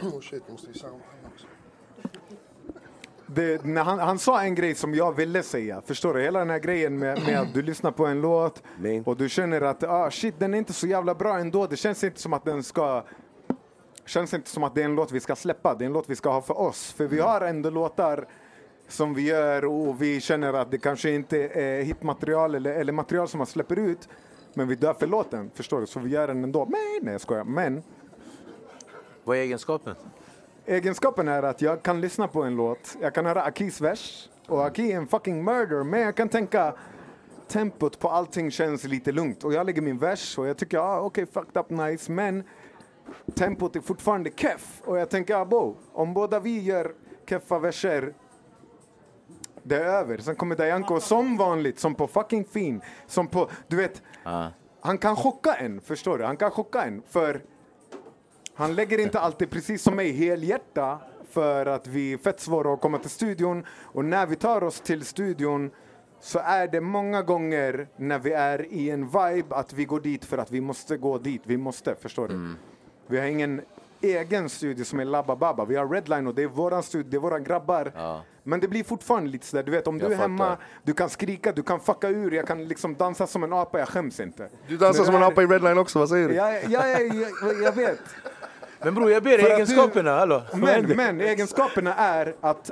[SPEAKER 8] När han sa en grej som jag ville säga. Förstår du? Hela den här grejen med att du lyssnar på en låt och du känner att shit, den är inte så jävla bra ändå. Det känns inte som att den ska... Känns inte som att det är en låt vi ska släppa. Det är en låt vi ska ha för oss. För vi har ändå låtar som vi gör och vi känner att det kanske inte är hitmaterial eller material som man släpper ut. Men vi dör för låten, förstår du? Så vi gör den ändå. Nej, jag skojar. Men...
[SPEAKER 3] Vad är egenskapen?
[SPEAKER 8] Egenskapen är att jag kan lyssna på en låt. Jag kan höra Akis vers. Och Aki är en fucking murder. Men jag kan tänka... Tempot på allting känns lite lugnt. Och jag lägger min vers och jag tycker, okej, fucked up nice. Men... Tempot är fortfarande keff. Och jag tänker, om båda vi gör keffa verser, det är över. Sen kommer Dayanko som vanligt, som på fucking fin. Som på, du vet, han kan chocka en, förstår du? Han kan chocka en, för han lägger inte alltid precis som mig helhjärta. För att vi är fett svåra att komma till studion. Och när vi tar oss till studion så är det många gånger när vi är i en vibe att vi går dit för att vi måste gå dit. Vi måste, förstår du? Vi har ingen egen studio som är Labba Baba. Vi har Redline och det är våran studio, det är våra grabbar. Men det blir fortfarande lite sådär, du vet, om du är hemma, du kan skrika, du kan fucka ur, jag kan liksom dansa som en apa, jag skäms inte.
[SPEAKER 6] Du dansar som en apa i Redline också, vad säger du?
[SPEAKER 8] Jag vet.
[SPEAKER 3] Men bror, jag ber egenskaperna, hallå.
[SPEAKER 8] Men egenskaperna är att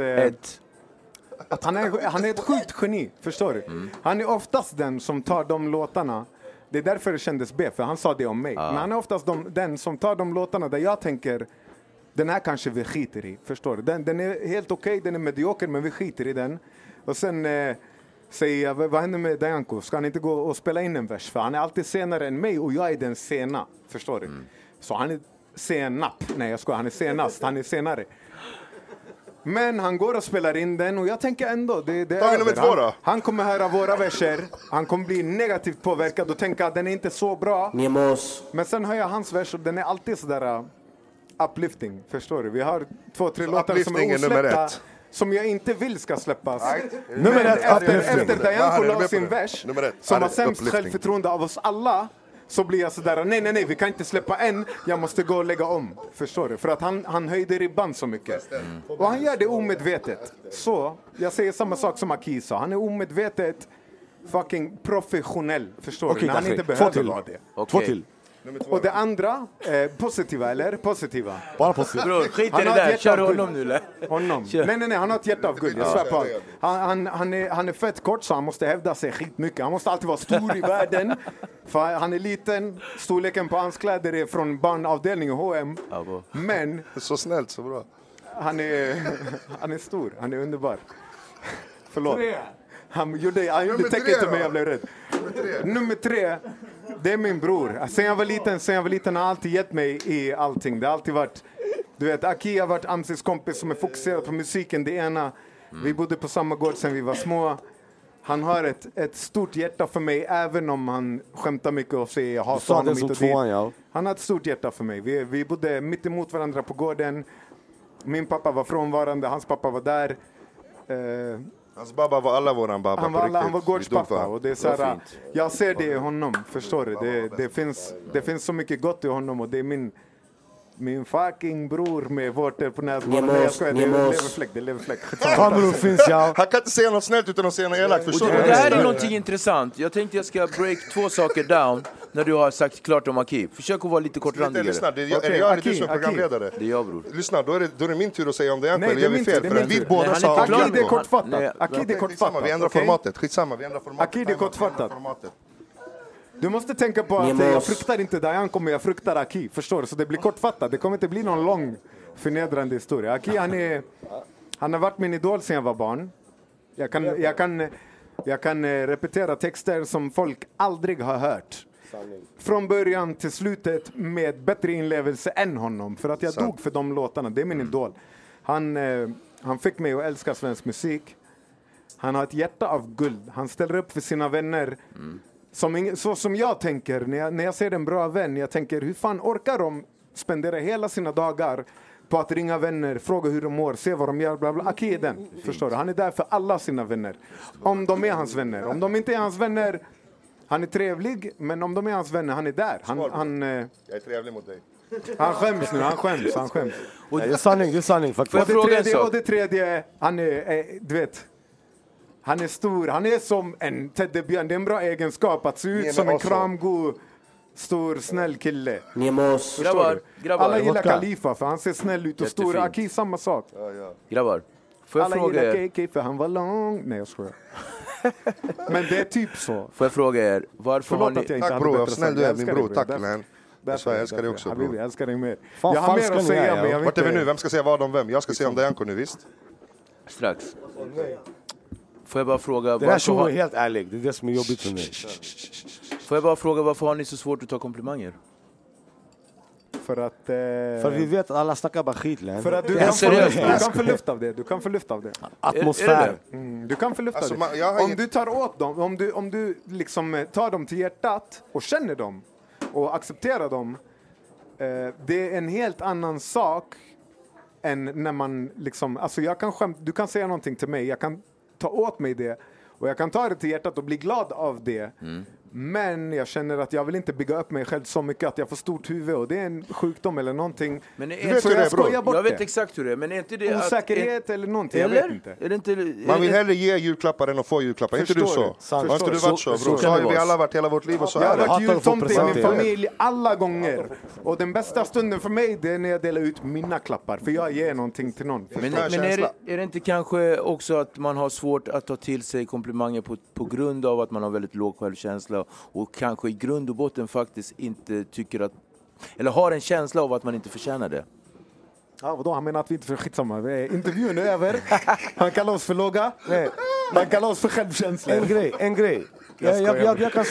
[SPEAKER 8] han är ett sjukt geni, förstår du? Han är oftast den som tar de låtarna. Det är därför det kändes B, för han sa det om mig. Men han är oftast den som tar de låtarna där jag tänker, den här kanske vi skiter i, förstår du? Den är helt okej, den är medioker, men vi skiter i den. Och sen säger vad händer med Dayanko? Ska han inte gå och spela in en vers? För han är alltid senare än mig och jag är den sena. Förstår du? Så han är senap. Nej, jag skojar. Han är senast. Han är senare. Men han går och spelar in den och jag tänker ändå det är
[SPEAKER 6] nummer 2 då.
[SPEAKER 8] Han kommer höra våra verser. Han kommer bli negativt påverkad och tänka att den är inte så bra. Men sen hör jag hans vers och den är alltid sådär uplifting. Förstår du? Vi har 2-3 låtar som är osläppta. Som jag inte vill ska släppas.
[SPEAKER 7] Nummer 1
[SPEAKER 8] efter Dayanko la sin vers som har sämst självförtroende av oss alla. Så blir jag sådär, nej, vi kan inte släppa en. Jag måste gå och lägga om. Förstår du? För att han höjde ribban så mycket. Och han gör det omedvetet. Så, jag säger samma sak som Aki sa. Han är omedvetet fucking professionell. Förstår du? När han inte behöver vara det.
[SPEAKER 7] 2 till.
[SPEAKER 8] Och det andra, positiva eller? Positiva.
[SPEAKER 7] Bara positiva.
[SPEAKER 3] Bro, skit i det där. Kör honom nu eller?
[SPEAKER 8] Honom. Nej, han har ett hjärta av guld. Jag svär på allt. Han är fett kort så han måste hävda sig skitmycket. Han måste alltid vara stor i världen. För han är liten. Storleken på hans kläder är från barnavdelning och H&M. Men...
[SPEAKER 6] Så snällt, så bra.
[SPEAKER 8] Han är stor. Han är underbar. Förlåt. Han gjorde tecken till mig, jag blev rädd. Nummer 3, det är min bror. Sen jag var liten har han alltid gett mig i allting. Det har alltid varit, du vet, Aki har varit Amsis kompis som är fokuserad på musiken. Det ena, vi bodde på samma gård sen vi var små. Han har ett stort hjärta för mig, även om han skämtar mycket och säger jag hatar honom hit och dit. Han har ett stort hjärta för mig. Vi bodde mitt emot varandra på gården. Min pappa var frånvarande, hans pappa var där.
[SPEAKER 6] Hans babba var alla våran babba.
[SPEAKER 8] Han var gårdspappa och det är så här, jag ser det i honom, förstår du? Det finns så mycket gott i honom och det är min fucking bror med vårtor på näsborren. Nej, jag skojar, det är leverfläck.
[SPEAKER 6] Han kan inte säga något snällt utan att säga något elakt, förstår du?
[SPEAKER 3] Det här är någonting intressant. Jag tänkte jag ska break 2 saker down när du har sagt klart om Aki. Försök att vara lite kortrandigare.
[SPEAKER 6] Lyssna, är jag du som programledare?
[SPEAKER 3] Det är jag, bror.
[SPEAKER 6] Lyssna, då är det min tur att säga om det är eller gör vi fel?
[SPEAKER 8] För vi båda sa Aki, det är kortfattat. Aki, det är kortfattat.
[SPEAKER 6] Vi ändrar formatet. Skitsamma, vi ändrar formatet.
[SPEAKER 8] Aki, det är kortfattat. Du måste tänka på att jag fruktar inte Dayanko, men jag fruktar Aki. Förstår du? Så det blir kortfattat. Det kommer inte bli någon lång förnedrande historia. Aki, han har varit min idol sedan jag var barn. Jag kan repetera texter som folk aldrig har hört. Från början till slutet med bättre inlevelse än honom. För att jag dog för de låtarna. Det är min idol. Han fick mig att älska svensk musik. Han har ett hjärta av guld. Han ställer upp för sina vänner. Så som jag tänker när jag ser en bra vän, jag tänker hur fan orkar de spendera hela sina dagar på att ringa vänner, fråga hur de mår, se vad de gör, bla bla. Aki är den, förstår du? Han är där för alla sina vänner. Om de är hans vänner. Om de inte är hans vänner, han är trevlig, men om de är hans vänner, han är där. Jag
[SPEAKER 6] är trevlig mot dig.
[SPEAKER 8] Han skäms nu, han skäms.
[SPEAKER 7] Det är sanning.
[SPEAKER 8] Och det tredje, han är, du vet, han är stor, han är som en teddybjörn. Det är en bra egenskap att se ut som en kramgod, stor, snäll kille.
[SPEAKER 3] Grabbar.
[SPEAKER 8] Alla gillar Khalifa för han ser snäll ut och stor. Aki, samma sak.
[SPEAKER 3] Grabbar, får jag
[SPEAKER 8] alla
[SPEAKER 3] fråga
[SPEAKER 8] gillar KK för han var lång. Nej, jag skojar. Men det är typ så.
[SPEAKER 3] Får jag fråga er, varför har ni...
[SPEAKER 6] Tack bror, snäll du är min bror. Tack man. Jag älskar dig också bror.
[SPEAKER 8] Jag älskar dig mer.
[SPEAKER 7] Jag
[SPEAKER 8] har mer att säga, men jag vet
[SPEAKER 6] inte. Vart är vi nu? Vem ska säga vad om vem? Jag ska säga om Dayanko nu, visst?
[SPEAKER 3] Strax. Får jag bara fråga...
[SPEAKER 7] Det här show är helt ärlig, det är det som är jobbigt för mig.
[SPEAKER 3] Får jag bara fråga, varför har ni så svårt att ta komplimanger?
[SPEAKER 7] För vi vet att alla snackar bara skit.
[SPEAKER 8] För att du kan få luft av det.
[SPEAKER 7] Atmosfär.
[SPEAKER 8] Du kan få luft av det. Om du tar åt dem, om du liksom tar dem till hjärtat och känner dem och accepterar dem, det är en helt annan sak än när man liksom, alltså du kan säga någonting till mig, jag kan ta åt mig det och jag kan ta det till hjärtat och bli glad av det. Men jag känner att jag vill inte bygga upp mig själv så mycket att jag får stort huvud och det är en sjukdom eller någonting.
[SPEAKER 3] Men
[SPEAKER 6] jag
[SPEAKER 3] vet exakt hur det är, men är inte det
[SPEAKER 8] osäkerhet eller någonting, jag vet inte.
[SPEAKER 3] Är det inte
[SPEAKER 6] man vill hellre ge julklappar än att få julklappar. Inte du så? Har inte du varit så? Så har vi alla varit hela vårt liv och så
[SPEAKER 8] jag
[SPEAKER 6] är det.
[SPEAKER 8] Jag har varit jultomte i min familj alla gånger. Och den bästa stunden för mig det är när jag delar ut mina klappar. För jag ger någonting till någon.
[SPEAKER 3] Men är det inte kanske också att man har svårt att ta till sig komplimanger på grund av att man har väldigt låg självkänsla och kanske i grund och botten faktiskt inte tycker att, eller har en känsla av att man inte förtjänar det?
[SPEAKER 8] Ja, vadå? Han menar att vi inte får skitsamma. Intervjun är över. Han kallar oss för låga. Nej. Man kallar oss för självkänsla.
[SPEAKER 7] En grej. Jag kan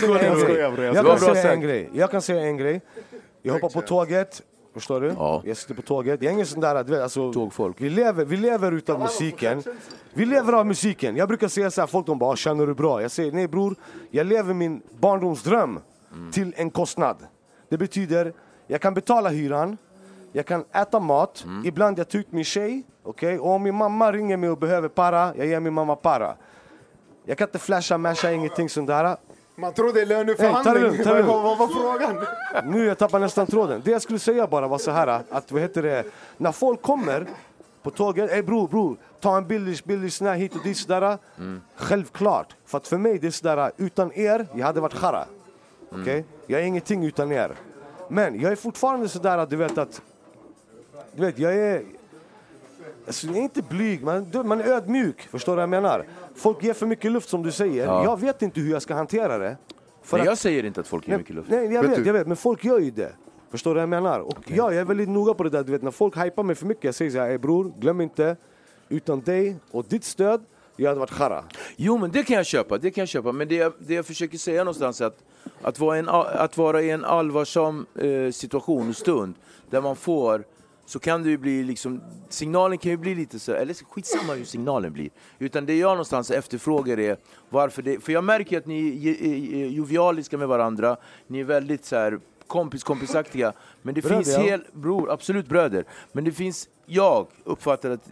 [SPEAKER 7] säga en grej. Jag hoppar på tåget. Förstår du?
[SPEAKER 3] Ja.
[SPEAKER 7] Jag sitter på tåget. Jag är ingen sån där, du vet, alltså,
[SPEAKER 3] tågfolk.
[SPEAKER 7] Vi lever utav musiken. Vi lever av musiken. Jag brukar säga så här, folk de bara, känner du bra? Jag säger, nej bror, jag lever min barndomsdröm till en kostnad. Det betyder, jag kan betala hyran, jag kan äta mat, ibland jag tar ut min tjej, okej? Och om min mamma ringer mig och behöver para, jag ger min mamma para. Jag kan inte masha ingenting sånt där.
[SPEAKER 8] Man tror det är löneförhandling. Vad var frågan?
[SPEAKER 7] Nu jag tappar nästan tråden. Det jag skulle säga bara var så här att när folk kommer på tåget, bror, ta en billig sån här hit och dit sådär. Självklart. För att för mig det är sådär, utan er, jag hade varit chara. Okej? Jag är ingenting utan er. Men jag är fortfarande sådär att du vet, jag är inte blyg, man är ödmjuk. Förstår du vad jag menar? Folk ger för mycket luft som du säger. Ja. Jag vet inte hur jag ska hantera det.
[SPEAKER 3] Nej, jag säger inte att folk ger mycket luft.
[SPEAKER 7] Nej, jag vet, men folk gör ju det. Förstår du vad jag menar? Och jag är väldigt noga på det där. Du vet, när folk hypar mig för mycket, jag säger så här, bror, glöm inte, utan dig och ditt stöd, jag hade varit chara.
[SPEAKER 3] Jo, men det kan jag köpa. Men det jag försöker säga någonstans är att vara i en allvarsam situation och stund där man får, så kan det ju bli liksom, signalen kan ju bli lite så, eller skitsamma hur signalen blir. Utan det jag någonstans efterfrågar är varför det, för jag märker att ni är jovialiska med varandra, ni är väldigt så här kompisaktiga, men det bröder, finns bror, absolut bröder, men det finns, jag uppfattar att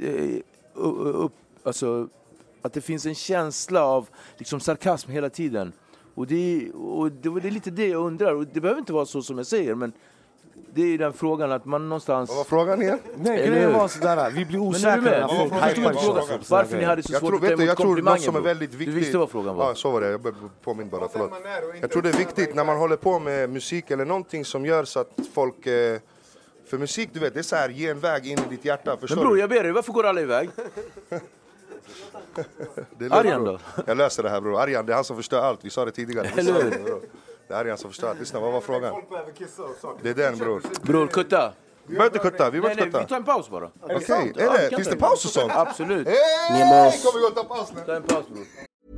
[SPEAKER 3] att det finns en känsla av liksom sarkasm hela tiden. Och det är lite det jag undrar, och det behöver inte vara så som jag säger, men det är den frågan att man någonstans...
[SPEAKER 6] Vad var frågan igen?
[SPEAKER 7] Nej, grejen var sådär, vi blir osäkra när folk hypar.
[SPEAKER 3] Varför ni hade så svårt att ta emot komplimanger?
[SPEAKER 6] Något som är väldigt viktigt.
[SPEAKER 3] Du visste vad frågan var.
[SPEAKER 6] Ja, så var det. Jag påminner bara, förlåt. Jag tror det är viktigt när man håller på med musik eller någonting som gör så att folk... För musik, du vet, det är så här, ge en väg in i ditt hjärta.
[SPEAKER 3] Men bror, jag ber dig, varför går alla iväg? Arjan då?
[SPEAKER 6] Jag löser det här, bror. Arjan, det är han som förstör allt. Vi sa det tidigare. Det här är han som förstör. Lyssna, vad var frågan? Det är den, bror.
[SPEAKER 3] Bror, kutta.
[SPEAKER 6] Vi behöver inte kutta, vi behöver inte kutta.
[SPEAKER 3] Vi tar en paus bara.
[SPEAKER 6] Okej, är det? Finns det paus och sånt?
[SPEAKER 3] Absolut.
[SPEAKER 6] Hej, kommer vi gå och ta paus nu?
[SPEAKER 3] Ta en paus, bror.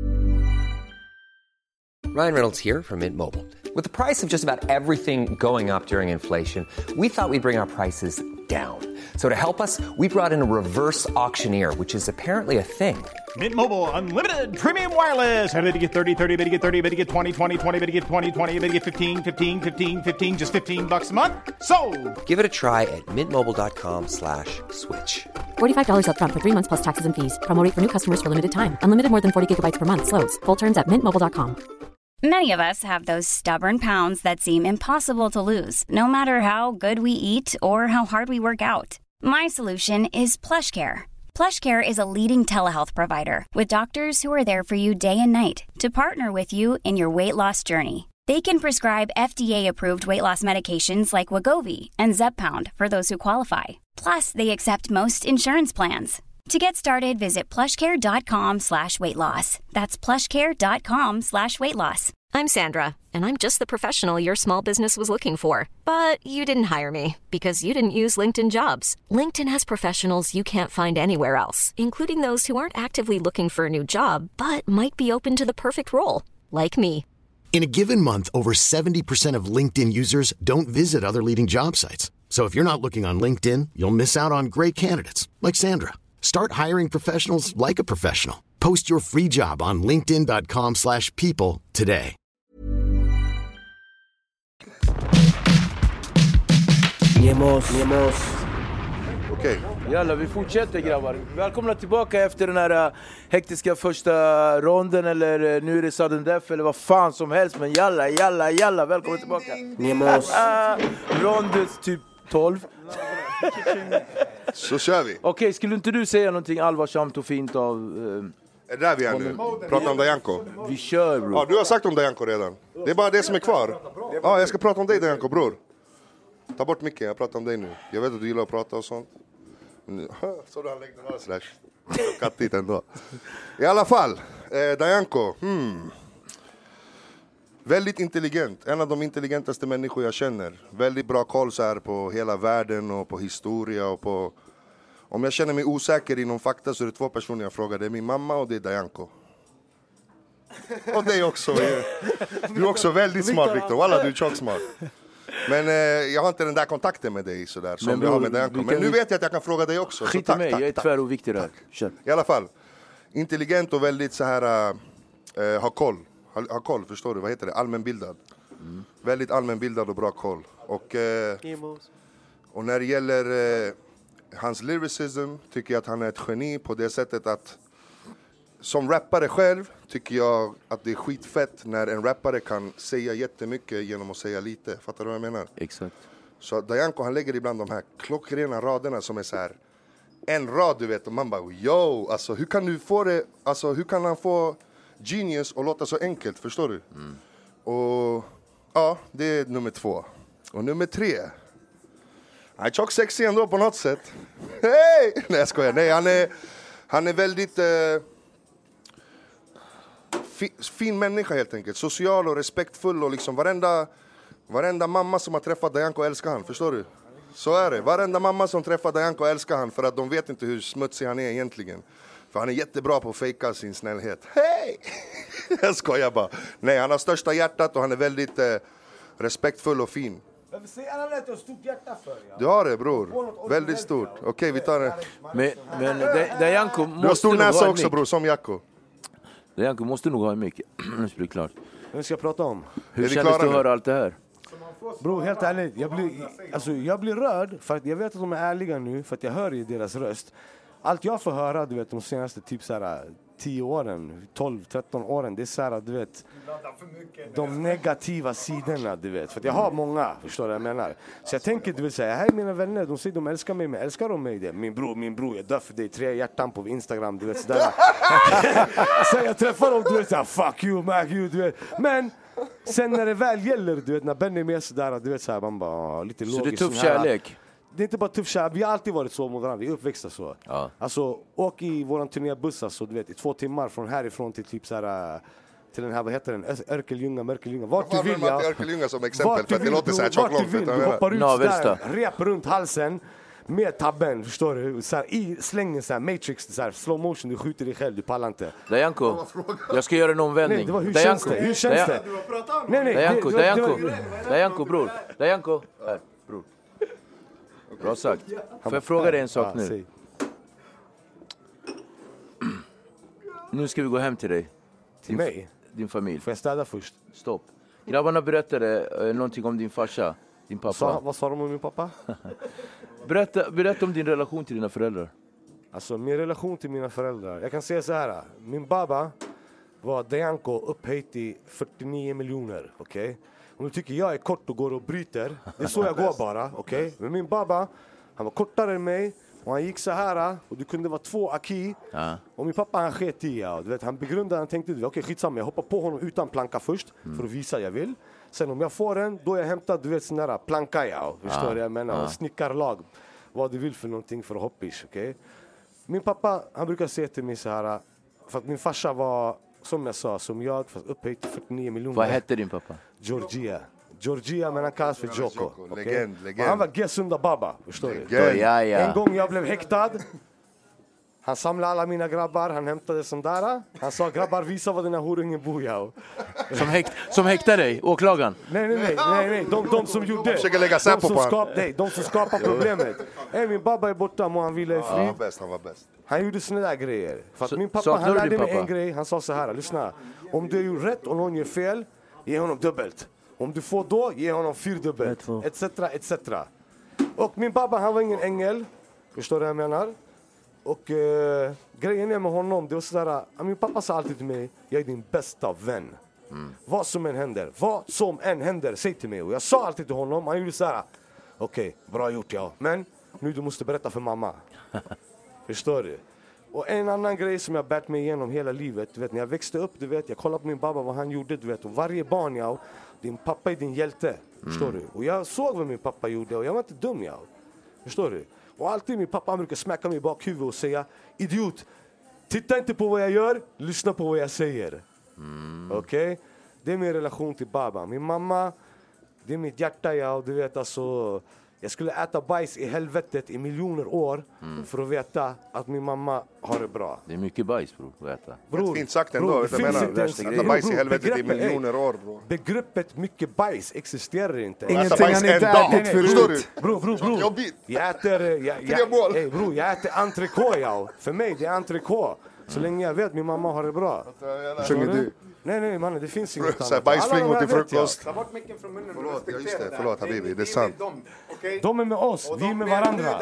[SPEAKER 9] Ryan Reynolds here from Mint Mobile. With the price of just about everything going up during inflation, we thought we'd bring our prices down. So to help us, we brought in a reverse auctioneer, which is apparently a thing.
[SPEAKER 10] Mint Mobile Unlimited Premium Wireless. How to get 30, 30, bit to get 30, bit to get 20, 20, 20, bit to get 20, 20, bit to get 15, 15, 15, 15, just $15 a month? Sold!
[SPEAKER 9] Give it a try at mintmobile.com/switch.
[SPEAKER 2] $45 up front for 3 months plus taxes and fees. Promo rate for new customers for limited time. Unlimited more than 40 gigabytes per month. Slows full terms at mintmobile.com.
[SPEAKER 11] Many of us have those stubborn pounds that seem impossible to lose, no matter how good we eat or how hard we work out. My solution is PlushCare. PlushCare is a leading telehealth provider with doctors who are there for you day and night to partner with you in your weight loss journey. They can prescribe FDA-approved weight loss medications like Wegovy and Zepbound for those who qualify. Plus, they accept most insurance plans. To get started, visit plushcare.com/weightloss. That's plushcare.com/weightloss.
[SPEAKER 12] I'm Sandra, and I'm just the professional your small business was looking for. But you didn't hire me because you didn't use LinkedIn Jobs. LinkedIn has professionals you can't find anywhere else, including those who aren't actively looking for a new job, but might be open to the perfect role, like me.
[SPEAKER 13] In a given month, over 70% of LinkedIn users don't visit other leading job sites. So if you're not looking on LinkedIn, you'll miss out on great candidates, like Sandra. Start hiring professionals like a professional. Post your free job on linkedin.com/people today.
[SPEAKER 6] Okej.
[SPEAKER 3] Jalla, vi fortsätter grabbar. Välkomna tillbaka efter den här hektiska första ronden, eller nu är det sudden death eller vad fan som helst. Men jalla, välkomna tillbaka. Rondet typ 12.
[SPEAKER 6] Så kör vi.
[SPEAKER 3] Okej, skulle inte du säga någonting allvarsamt och fint av...
[SPEAKER 6] Är det där vi är nu? Prata om Dajanko.
[SPEAKER 3] Vi kör, bror.
[SPEAKER 6] Ja, du har sagt om Dajanko redan. Det är bara det som är kvar. Ja, jag ska prata om dig, Dajanko, bror. Ta bort micken, jag pratar om dig nu. Jag vet att du gillar att prata och sånt. Så du har läggt den här slash. Kattigt ändå. I alla fall, Dajanko. Väldigt intelligent. En av de intelligentaste människor jag känner. Väldigt bra koll så här på hela världen och på historia och på... Om jag känner mig osäker i någon fakta så är det 2 personer jag frågar. Det är min mamma och det är Dajanko. Och dig också. Du är också väldigt smart, Victor. Walla, du är tjock smart. Men jag har inte den där kontakten med dig sådär som jag har med Dayanko. Men nu vet jag att jag kan fråga dig också.
[SPEAKER 3] Skit i mig, jag är tväroviktig där. Kör.
[SPEAKER 6] I alla fall, intelligent och väldigt så här ha koll, förstår du? Vad heter det? Allmänbildad. Väldigt allmänbildad och bra koll. Och när det gäller hans lyricism tycker jag att han är ett geni på det sättet att som rappare själv tycker jag att det är skitfett när en rappare kan säga jättemycket genom att säga lite. Fattar du vad jag menar?
[SPEAKER 3] Exakt.
[SPEAKER 6] Så Dayanko, han lägger ibland de här klockrena raderna som är så här en rad, du vet, och man bara yo, alltså hur kan du få det, alltså hur kan han få genius och låta så enkelt, förstår du? Och ja, det är nummer 2. Och nummer 3, han är tjock sexy ändå på något sätt. Hej! Nej, jag skojar. Nej, han är väldigt fin människa helt enkelt. Social och respektfull och liksom varenda mamma som har träffat Dayanko älskar han, förstår du? Så är det. Varenda mamma som träffar Dayanko älskar han för att de vet inte hur smutsig han är egentligen. För han är jättebra på att fejka sin snällhet. Hej! Jag skojar bara. Nej, han har största hjärtat och han är väldigt respektfull och fin.
[SPEAKER 7] Jag säger alla rätt och stort hjärta för. Ja.
[SPEAKER 6] Du har det, bror. Väldigt stort. Okej, vi tar det.
[SPEAKER 3] Men Dayanko måste...
[SPEAKER 6] Du har stor näsa också, bror, som Jacko.
[SPEAKER 3] Dayanko måste nog ha en mick. Nu ska det klart.
[SPEAKER 7] Vad ska jag prata om?
[SPEAKER 3] Hur kändes det att höra allt det här?
[SPEAKER 7] Bro, helt ärligt, jag blir rörd för att jag vet att de är ärliga nu, för att jag hör i deras röst. Allt jag får höra, du vet, de senaste typ såhär 10 åren, 12-13 åren, det är såhär, du vet, de negativa sidorna, du vet. För att jag har många, förstår du vad jag menar? Så jag tänker, du vill säga, hej mina vänner, de säger de älskar mig, men älskar de mig det? Min bror, jag dör för dig, 3 hjärtan på Instagram, du vet sådär. Så jag träffar dem, du vet såhär, fuck you, Mac you, du vet. Men sen när det väl gäller, du vet, när Benny är med sådär, du vet såhär, man bara, lite logiskt.
[SPEAKER 3] Så det är tuff kärlek?
[SPEAKER 7] Det är inte bara tuff kärlek, vi har alltid varit så mot varandra, vi är uppväxta så.
[SPEAKER 3] Ja.
[SPEAKER 7] Alltså, åk i våran turnébuss, alltså, du vet, i 2 timmar från härifrån till typ såhär, till den här, vad heter den? Örkelljunga, Mörkelljunga. Vart du vill, ja.
[SPEAKER 6] Örkelljunga som exempel, för att det låter såhär tjocklångt.
[SPEAKER 7] Du hoppar ut sådär, rep runt halsen, med tabben, förstår du? Såhär, i slängen såhär, Matrix, såhär, slow motion, du skjuter dig själv, du pallar inte.
[SPEAKER 3] Dayanko, jag ska göra en omvändning.
[SPEAKER 7] Nej, det var, hur känns det? Hur känns det?
[SPEAKER 3] Dayanko, bror. Dayanko, här, bror. Bra sagt. Får jag fråga dig en sak nu? Nu ska vi gå hem till dig.
[SPEAKER 7] Till mig?
[SPEAKER 3] Din familj.
[SPEAKER 7] Får jag städa först?
[SPEAKER 3] Stopp. Grabbarna berättade någonting om din farsa, din pappa.
[SPEAKER 7] Vad sa de om min pappa?
[SPEAKER 3] Berätta om din relation till dina föräldrar.
[SPEAKER 7] Alltså min relation till mina föräldrar. Jag kan säga så här. Min baba var Dayanko upphöjt i 49 miljoner. Okej? Om du tycker jag är kort och går och bryter. Det är så jag går bara. Okej? Men min baba, han var kortare än mig. Och han gick så här. Och du kunde vara 2 aki.
[SPEAKER 3] Ja.
[SPEAKER 7] Och min pappa han sket i. Ja. Du vet, han begrundade. Han tänkte okej, skitsamma. Jag hoppar på honom utan planka först. För att visa jag vill. Sen om jag får den, då är jag hämtad, du vet, sån där planka jag. Förstår du? Jag menar, snickarlag. Vad du vill för någonting för hoppish, okej? Min pappa, han brukar säga till mig så här. För att min farsa var, som jag sa, som jag, fast upphöjt till 49 miljoner.
[SPEAKER 3] Vad hette din pappa?
[SPEAKER 7] Georgia, men han kallas för Joko.
[SPEAKER 6] Legend.
[SPEAKER 7] Han var Gesunda Baba, förstår du?
[SPEAKER 3] Ja.
[SPEAKER 7] En gång jag blev häktad. Han samlade alla mina grabbar, han hämtade sån där. Han sa, grabbar, visa vad den här horungen bor jag.
[SPEAKER 3] Som häktade dig, åklagaren?
[SPEAKER 7] Nej. De som gjorde.
[SPEAKER 6] De försöker lägga säpo på honom.
[SPEAKER 7] De som skapar problemet. Min babba är borta, må han vila i frid.
[SPEAKER 6] Han var bäst.
[SPEAKER 7] Han gjorde såna där grejer. För att min pappa, han lärde mig en grej. Han sa så här, lyssna. Om du gör rätt och någon gör fel, ge honom dubbelt. Om du får då, ge honom 4-dubbelt. Etc. Och min pappa, han var ingen ängel. Förstår du vad jag menar? Och grejen är med honom, det var sådär, min pappa sa alltid till mig, jag är din bästa vän. Vad som än händer, säg till mig. Och jag sa alltid till honom, han gjorde såhär, okej, bra gjort ja. Men nu du måste berätta för mamma. Förstår du? Och en annan grej som jag bärt mig igenom hela livet, du vet, när jag växte upp, du vet, jag kollade på min pappa vad han gjorde, du vet, och varje barn, din pappa är din hjälte. Förstår du? Och jag såg vad min pappa gjorde och jag var inte dum, Förstår du? Och alltid min pappa brukar smäcka mig i bakhuvudet och säga, idiot, titta inte på vad jag gör, lyssna på vad jag säger. Okej? Det är min relation till baba. Min mamma, det är mitt hjärta, och du vet, alltså, Jag skulle äta bajs i helvetet i miljoner år för att veta att min mamma har det bra.
[SPEAKER 3] Det är mycket bajs bror att äta.
[SPEAKER 6] Bror, fint sagt ändå. Jag menar, äta bajs i helvetet i miljoner år bror.
[SPEAKER 7] Begreppet mycket bajs existerar inte.
[SPEAKER 8] Ingenting han inte ätit förut.
[SPEAKER 7] Bror. Jag äter entrecote. För mig det är entrecote. Så länge jag vet min mamma har det bra.
[SPEAKER 8] Sjunger du?
[SPEAKER 7] Nej mannen, det finns inget annat.
[SPEAKER 6] Bajsflingor till frukost.
[SPEAKER 8] Ta bort micken från munnen.
[SPEAKER 6] Förlåt Habibi, det är sant.
[SPEAKER 7] De är med oss, vi är med varandra.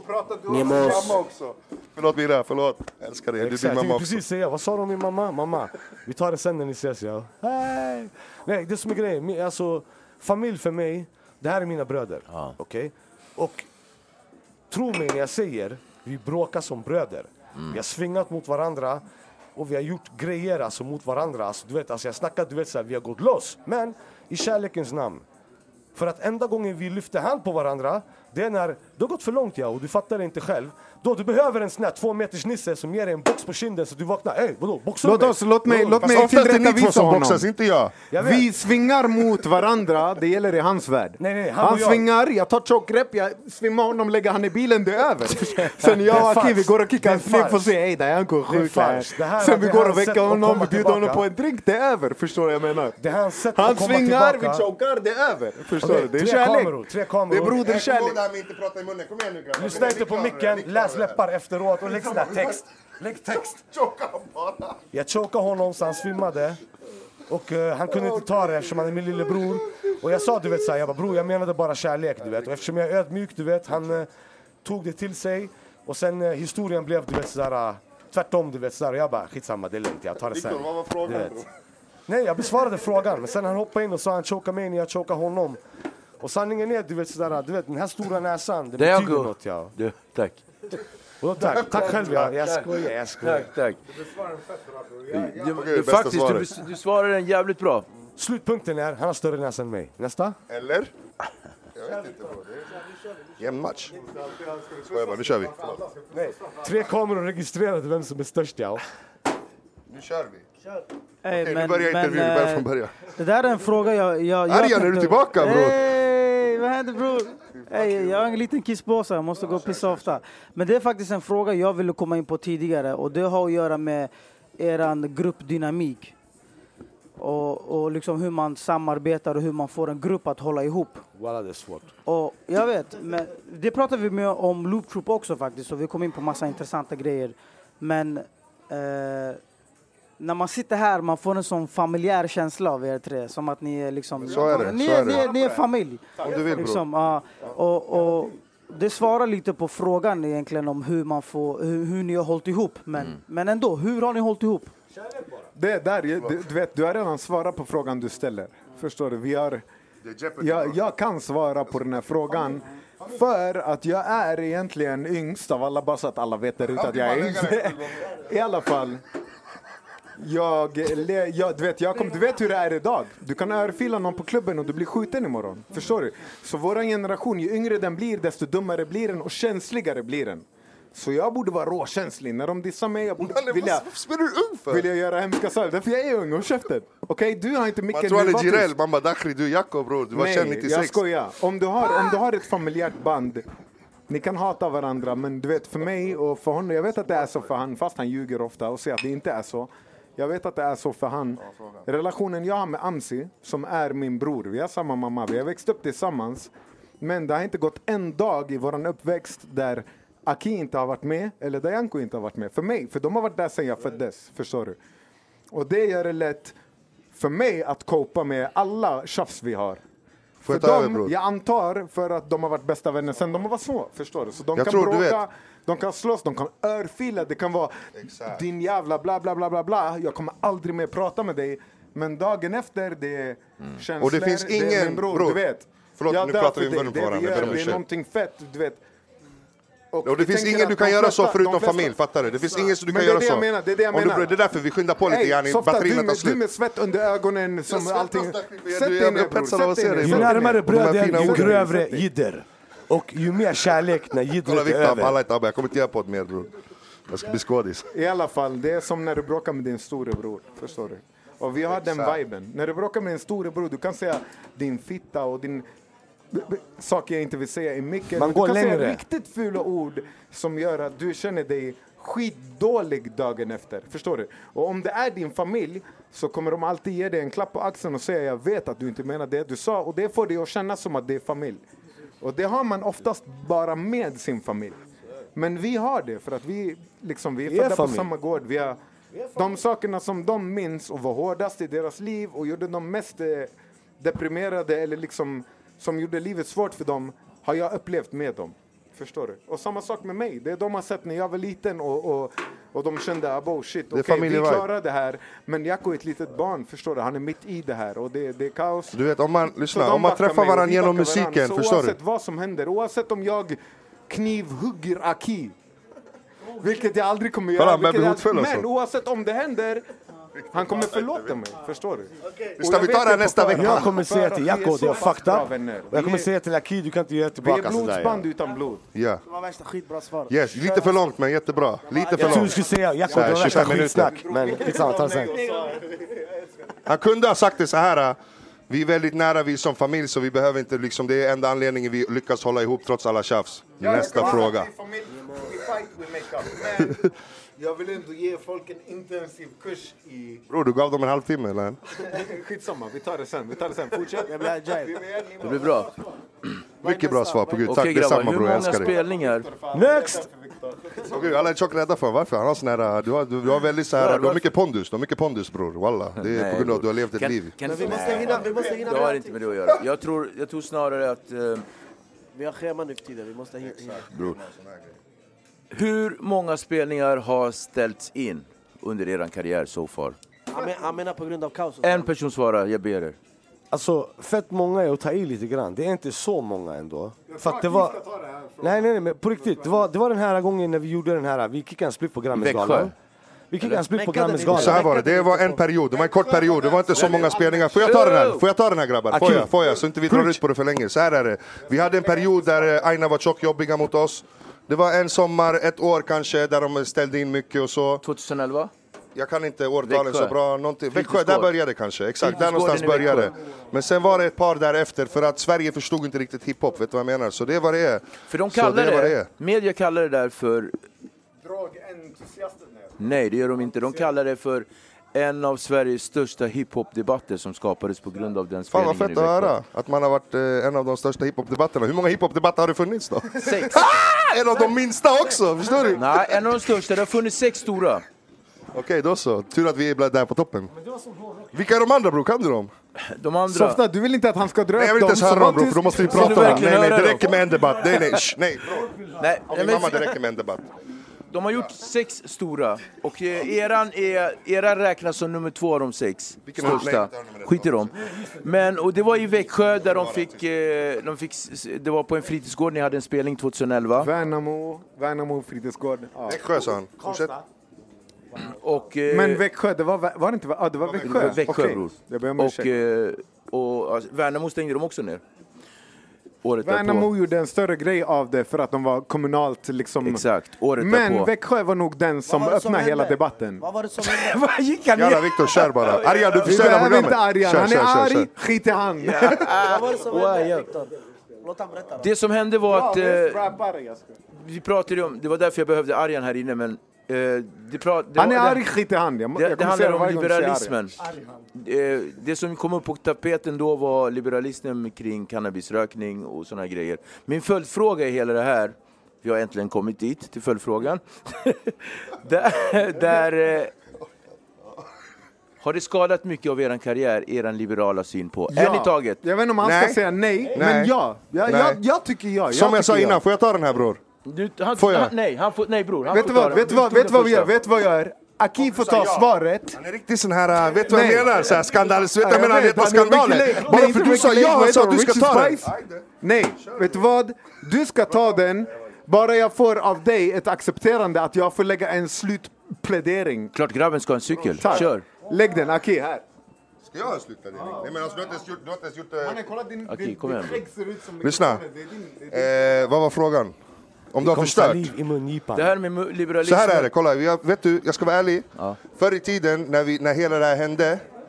[SPEAKER 6] Förlåt Mira, förlåt. Jag älskar dig, du är din mamma också.
[SPEAKER 7] Precis säga, vad sa du om min mamma? Mamma, vi tar det sen när ni ses. Ja. Hej! Nej, det som är grejen, alltså familj för mig, det här är mina bröder. Okej? Och tro mig när jag säger, vi bråkar som bröder. Vi har svingat mot varandra. Och vi har gjort grejer alltså, mot varandra. Alltså, du vet, alltså, jag snackar, du vet, så här, vi har gått loss. Men i kärlekens namn. För att enda gången vi lyfter hand på varandra, det är när du har gått för långt och du fattar det inte själv. Då du behöver en sån här 2 meters nisse som ger dig en box på kinden så du vaknar. Ey, vadå? Boxa
[SPEAKER 8] låt mig tillrättavisa honom.
[SPEAKER 6] Boxas, inte jag.
[SPEAKER 8] Vi svingar mot varandra, det gäller i hans värld.
[SPEAKER 7] Nej,
[SPEAKER 8] han svingar, jag tar tjockgrepp, jag svimmar honom, lägger han i bilen, det är över. Sen jag och Aki, vi går och kickar en flipp och säger hej, där är han går sjuk. Sen vi går och väcker honom, vi bjuder honom på en drink, det är över. Förstår jag menar? Han svingar, vi chokar, det är över. Förstår du? Det är kärlek.
[SPEAKER 7] 3 kameror.
[SPEAKER 8] Det är broderkärlek.
[SPEAKER 7] Lyssna inte på micken, läs läppar efteråt och lägg sån där text. Lägg text. Jag chokade honom så han svimmade. Och han kunde inte ta det eftersom han är min lillebror. Och jag sa, du vet, så här, jag bara, bror, jag menade bara kärlek, du vet. Och eftersom jag är ödmjuk, du vet, han tog det till sig. Och sen historien blev, du vet, sådär, tvärtom, du vet, sådär. Jag bara, skitsamma, det är lugnt, jag tar det sen.
[SPEAKER 6] Vad var frågan?
[SPEAKER 7] Nej, jag besvarade frågan. Men sen han hoppade in och sa han chokade mig när jag chokade honom. Och sanningen är, du vet, sådär, du vet, den här stora näsan, det betyder något, ja.
[SPEAKER 3] Tack.
[SPEAKER 7] Och tack själv, jag skojar.
[SPEAKER 3] Tack. Faktiskt, du svarar den jävligt bra.
[SPEAKER 7] Slutpunkten är, han har större näsa än mig. Nästa?
[SPEAKER 6] Eller? Jag vet inte. Jämn match. Nu kör vi.
[SPEAKER 7] Nej. 3 kameror registrerade vem som är störst, ja.
[SPEAKER 6] Nu kör vi.
[SPEAKER 5] Okej,
[SPEAKER 6] nu börjar intervjun, vi börjar från början.
[SPEAKER 5] Det där är en fråga jag
[SPEAKER 6] Arjan, är du tillbaka, bror?
[SPEAKER 5] Hej, vad händer, bror? Hey, jag har en liten kisspåse, jag måste gå och pissa ofta. Men det är faktiskt en fråga jag ville komma in på tidigare. Och det har att göra med eran gruppdynamik. Och liksom hur man samarbetar och hur man får en grupp att hålla ihop.
[SPEAKER 7] Voilà, det är svårt.
[SPEAKER 5] Och jag vet, men det pratar vi med om Loop Troop också faktiskt. Så vi kom in på massa intressanta grejer. Men när man sitter här, man får en sån familjär känsla av er tre. Som att ni är liksom...
[SPEAKER 6] Så är det.
[SPEAKER 5] Ni är familj.
[SPEAKER 6] Om du vill,
[SPEAKER 5] liksom, och det svarar lite på frågan egentligen om hur man får, hur ni har hållit ihop. Men ändå, hur har ni hållit ihop?
[SPEAKER 8] Det där, du vet, du har redan svarat på frågan du ställer. Förstår du? Jag kan svara på den här frågan. För att jag är egentligen yngst av alla, bara så att alla vet ut att jag är yngst. I alla fall. Du vet hur det är idag. Du kan örfila någon på klubben och du blir skjuten imorgon. Förstår du? Så våran generation, ju yngre den blir, desto dummare blir den och känsligare blir den. Så jag borde vara råkänslig. När de dissar mig, jag borde vill jag göra hemska saker. Därför jag är ung och käften. Okej, du har inte mycket...
[SPEAKER 6] Man tror han är Jireel, mamma Dakhri, du är Jakob, bror. Du var känd 96.
[SPEAKER 8] Jag skojar. Om du har ett familjärt band, ni kan hata varandra, men du vet, för mig och för honom, jag vet att det är så för han, fast han ljuger ofta och säger att det inte är så. Jag vet att det är så för han. Relationen jag har med Amsi, som är min bror, vi har samma mamma, vi har växt upp tillsammans. Men det har inte gått en dag i våran uppväxt där Aki inte har varit med, eller Dayanko inte har varit med. För mig, för de har varit där sedan jag föddes, förstår du. Och det gör det lätt för mig att copa med alla tjafs vi har. För dem, jag antar för att de har varit bästa vänner sedan de var små, förstår du. Så de kan bråka, de kan slåss, de kan örfila, det kan vara din jävla bla bla bla bla bla. Jag kommer aldrig mer prata med dig. Men dagen efter, det är känslor,
[SPEAKER 6] och det finns ingen
[SPEAKER 8] bror, du vet.
[SPEAKER 6] Förlåt, nu pratar vi i munnen på varandra.
[SPEAKER 8] Det är någonting fett, du vet.
[SPEAKER 6] Och det finns ingen du kan göra så förutom familj, fattar du? Det finns ingen som du kan göra så.
[SPEAKER 8] Det är det jag menar.
[SPEAKER 6] Det är därför vi skyndar på lite grann i batterierna tar slut.
[SPEAKER 8] Du med svett under ögonen som allting.
[SPEAKER 6] Sätt dig ner, bror.
[SPEAKER 7] Ju närmare bröder, ju grövre jidder. Och ju mer kärlek när jiddret är över.
[SPEAKER 6] Jag kommer inte göra på det mer, bror. Jag ska bli skådis.
[SPEAKER 8] I alla fall, det är som när du bråkar med din storebror, förstår du? Och vi har den viben. När du bråkar med din storebror, du kan säga din fitta och din... saker jag inte vill säga i micken.
[SPEAKER 7] Man går
[SPEAKER 8] du kan
[SPEAKER 7] längre.
[SPEAKER 8] säga riktigt fula ord som gör att du känner dig skitdålig dagen efter. Förstår du? Och om det är din familj så kommer de alltid ge dig en klapp på axeln och säga jag vet att du inte menar det du sa. Och det får dig att känna som att det är familj. Och det har man oftast bara med sin familj. Men vi har det för att vi är födda på samma gård. Vi har de sakerna som de minns och var hårdast i deras liv och gjorde de mest deprimerade eller liksom som gjorde livet svårt för dem har jag upplevt med dem. Förstår du? Och samma sak med mig. Det är de har sett när jag var liten och de kände shit, okej, vi klarar det här. Men Jacko är ett litet barn, förstår du? Han är mitt i det här och det är kaos.
[SPEAKER 6] Du vet, om man träffar varandra genom musiken,
[SPEAKER 8] så
[SPEAKER 6] förstår du?
[SPEAKER 8] Oavsett vad som händer, oavsett om jag knivhugger Aki, vilket jag aldrig kommer göra. Men oavsett om det händer, han kommer förlåta mig, förstår du?
[SPEAKER 6] Ska vi ta det nästa vecka?
[SPEAKER 7] Jag kommer säga till Jacko, det är fucked up. Och jag kommer säga till Aki, du kan inte göra tillbaka
[SPEAKER 8] sådär. Vi är blodsband utan blod.
[SPEAKER 6] Ja.
[SPEAKER 5] Det var värsta skitbra svar.
[SPEAKER 6] Yes, lite för långt men jättebra. Lite för
[SPEAKER 7] Jag tror du
[SPEAKER 6] långt.
[SPEAKER 7] skulle säga, Jacko, det var värsta skitsnack. Men skitsamma, ta det sen.
[SPEAKER 6] Han kunde ha sagt det så här. Vi är väldigt nära vi som familj så vi behöver inte liksom, det är enda anledningen vi lyckas hålla ihop trots alla tjafs. Nästa fråga.
[SPEAKER 8] Jag vill ändå ge folk en intensiv kurs i...
[SPEAKER 6] Bro, du gav dem en halvtimme eller?
[SPEAKER 8] Skitsamma, vi tar det sen. Fortsätt.
[SPEAKER 3] Det blir bra.
[SPEAKER 6] Mycket bra svar på Gud. Tack
[SPEAKER 3] Okej,
[SPEAKER 6] detsamma
[SPEAKER 3] grabbar,
[SPEAKER 6] bro, jag
[SPEAKER 3] hur många
[SPEAKER 6] älskar dig.
[SPEAKER 3] spelningar?
[SPEAKER 7] Next!
[SPEAKER 6] Gud, alla är tjock rädda för varför? Han har sån här, du har väldigt så här, du har mycket pondus bror, walla. Det är på grund av att du har levt ett liv.
[SPEAKER 5] Vi måste hinna.
[SPEAKER 3] Det har inte med det att göra. Jag tror snarare att...
[SPEAKER 5] Vi har schema nu för tiden, vi måste hinna.
[SPEAKER 3] Bror. Hur många spelningar har ställts in under er karriär so far?
[SPEAKER 5] Han menar på grund av kaos.
[SPEAKER 3] En person svarar, jag ber er.
[SPEAKER 7] Alltså, fett många är att ta i lite grann. Det är inte så många ändå. För att det var... Nej, men på riktigt. Det var den här gången när vi gjorde den här... Vi kickade en split på Grammys-galan.
[SPEAKER 6] Så här var det var en period, det var en kort period. Det var inte så många spelningar. Får jag ta den här grabbar? Får jag? Så inte vi drar ut på det för länge. Så här är det. Vi hade en period där Aina var tjockjobbiga mot oss. Det var en sommar, ett år kanske, där de ställde in mycket och så.
[SPEAKER 3] 2011?
[SPEAKER 6] Jag kan inte årtalen så bra. Växjö, där började kanske. Exakt, där någonstans började. Men sen var det ett par därefter för att Sverige förstod inte riktigt hiphop, vet du vad jag menar? Så det var det är.
[SPEAKER 3] För de kallar det, media kallar det där för...
[SPEAKER 8] Drogentusiaster?
[SPEAKER 3] Nej, det gör de inte. De kallar det för en av Sveriges största hiphop-debatter som skapades på grund av den spelningen.
[SPEAKER 6] Fan vad fett att höra att man har varit en av de största hiphop-debatterna. Hur många hiphop-debatter har det funnits då?
[SPEAKER 3] 6.
[SPEAKER 6] En av de minsta också, förstår du?
[SPEAKER 3] Nej, en av de största. Det har funnits 6 stora.
[SPEAKER 6] Okej, då så. Tur att vi är där på toppen. Vilka är de andra, bro? Kan du dem?
[SPEAKER 3] De andra...
[SPEAKER 8] Softa, du vill inte att han ska dra upp dem?
[SPEAKER 6] Jag vill inte ens höra dem, bro, för då måste vi prata om. Nej, det räcker med en debatt. Nej, bro.
[SPEAKER 3] Nej,
[SPEAKER 6] mamma, det räcker med en debatt.
[SPEAKER 3] De har gjort 6 stora. Och eran räknas som nummer 2 av de 6 största. Skit i dem. Men, och det var i Växjö där de fick... Det var på en fritidsgård. Ni hade en spelning 2011.
[SPEAKER 8] Värnamo fritidsgård.
[SPEAKER 6] Ja. Växjö, sa han. Fortsätt.
[SPEAKER 8] Men Växjö, det var det inte... Ja, det var Växjö.
[SPEAKER 3] Det var Växjö,
[SPEAKER 8] okay.
[SPEAKER 3] Bror. Och Värnamo stängde de också ner.
[SPEAKER 8] Värnamo gjorde en större grej av det för att de var kommunalt liksom...
[SPEAKER 3] Exakt, året
[SPEAKER 8] men
[SPEAKER 3] därpå.
[SPEAKER 8] Växjö var nog den som öppnade hela debatten.
[SPEAKER 5] Vad var det som hände?
[SPEAKER 8] Vad gick han ner?
[SPEAKER 6] Jalla Viktor, kör bara. Arjan, du förstör programmet.
[SPEAKER 8] Inte Arjan. Han är arg, skit i han.
[SPEAKER 5] Vad var det som hände, Viktor? Låt han berätta.
[SPEAKER 3] Det som hände var att... vi pratade om... Det var därför jag behövde Arjan här inne, men...
[SPEAKER 8] han är arg, skit i han.
[SPEAKER 3] Det handlar om liberalismen. Det som kom upp på tapeten då var liberalismen kring cannabisrökning och såna grejer. Min följdfråga i hela det här, vi har äntligen kommit dit till följdfrågan. där har det skadat mycket av er karriär, er liberala syn på?
[SPEAKER 8] Ja.
[SPEAKER 3] Är ni taget?
[SPEAKER 8] Jag vet inte om han ska säga nej, men ja. Jag tycker ja.
[SPEAKER 6] Som jag sa innan, får jag ta den här, bror?
[SPEAKER 3] Nej bror.
[SPEAKER 8] Vet du vad vi gör? Aki får ta svaret.
[SPEAKER 6] Han är riktigt sån här, vet du vad jag menar? Så här skandalös, vet du vad jag menar? Det är skandaler. Bara för du sa ja, han sa att du ska ta den.
[SPEAKER 8] Nej, vet du vad? Du ska ta den. Bara jag får av dig ett accepterande att jag får lägga en slutplädering.
[SPEAKER 3] Klart grabben ska ha en cykel.
[SPEAKER 8] Tack.
[SPEAKER 3] Kör.
[SPEAKER 8] Lägg den, Aki, här.
[SPEAKER 6] Ska jag ha en slutplädering? Nej men alltså, du har inte ens gjort det.
[SPEAKER 8] Kolla din
[SPEAKER 6] skägg ser ut som... Lyssna. Vad var frågan? Om du har förstört.
[SPEAKER 3] Det här med liberalism.
[SPEAKER 6] Så här är det, kolla. Vet du, jag ska vara ärlig. Ja. Förr i tiden, när hela det här hände,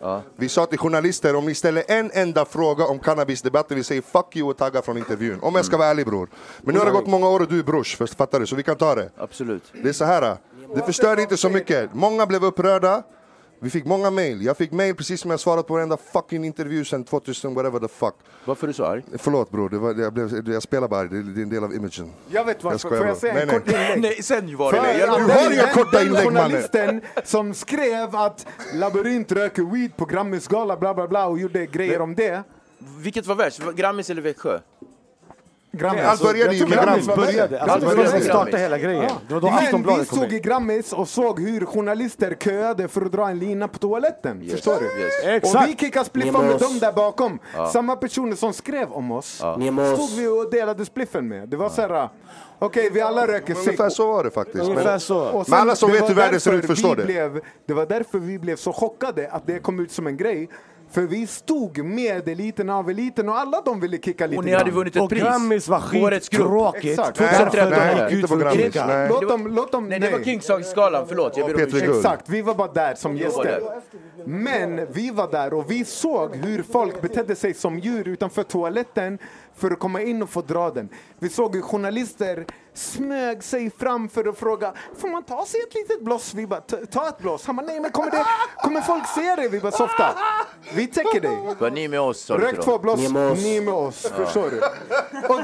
[SPEAKER 6] Vi sa till journalister, om ni ställer en enda fråga om cannabisdebatten, vi säger fuck you och taggar från intervjun. Om jag ska vara ärlig, bror. Men nu har det gått många år och du är brors, först fattar du, så vi kan ta det.
[SPEAKER 3] Absolut.
[SPEAKER 6] Det är så här. Det förstörde inte så mycket. Många blev upprörda. Vi fick många mail. Jag fick mail precis som jag svarat på varenda fucking intervju sen 2000, whatever the fuck.
[SPEAKER 3] Varför är du så arg?
[SPEAKER 6] Förlåt bror, jag spelar bara, det är en del av imagen.
[SPEAKER 8] Jag vet varför, får jag säga en kort inlägg?
[SPEAKER 3] Nej, sen var det det.
[SPEAKER 6] Du har inga korta inlägg, mannen.
[SPEAKER 8] Journalisten som skrev att Labyrint röker weed på Grammis gala, bla bla bla, och gjorde grejer om det.
[SPEAKER 3] Vilket var värst? Grammis eller Växjö?
[SPEAKER 6] Allt började ju med Grammis.
[SPEAKER 7] Grammis startade hela grejen. Det var då Aftonbladet kom in.
[SPEAKER 8] Vi stod i Grammis och såg hur journalister köade för att dra en lina på toaletten. Förstår du?
[SPEAKER 3] Yes.
[SPEAKER 8] Och vi kickade spliffen med dem där bakom. Samma personer som skrev om oss stod vi och delade spliffen med. Det var så här... Okej, vi alla röker sick.
[SPEAKER 6] Ungefär så var det faktiskt.
[SPEAKER 8] Men
[SPEAKER 6] alla som vet hur världen ser ut förstår det.
[SPEAKER 8] Det var därför vi blev så chockade att det kom ut som en grej. För vi stod med eliten av eliten och alla de ville kicka lite.
[SPEAKER 3] Och ni hade vunnit ett pris.
[SPEAKER 7] Och Grammis var skittråkigt.
[SPEAKER 6] Nej, inte på Grammis.
[SPEAKER 8] Låt dem,
[SPEAKER 3] nej, det var Kingsaksgalan, förlåt. Jag
[SPEAKER 8] exakt, vi var bara där som gäster. Men vi var där och vi såg hur folk betedde sig som djur utanför toaletten för att komma in och få dra den. Vi såg hur journalister smög sig fram för att fråga, får man ta sig ett litet blås? Vi bara, ta ett blås. Han bara, nej men kommer folk se det? Vi bara, softa. Vi täcker dig.
[SPEAKER 3] Var ni med oss?
[SPEAKER 8] Rök 2 blås, ni med oss. Förstår du? Och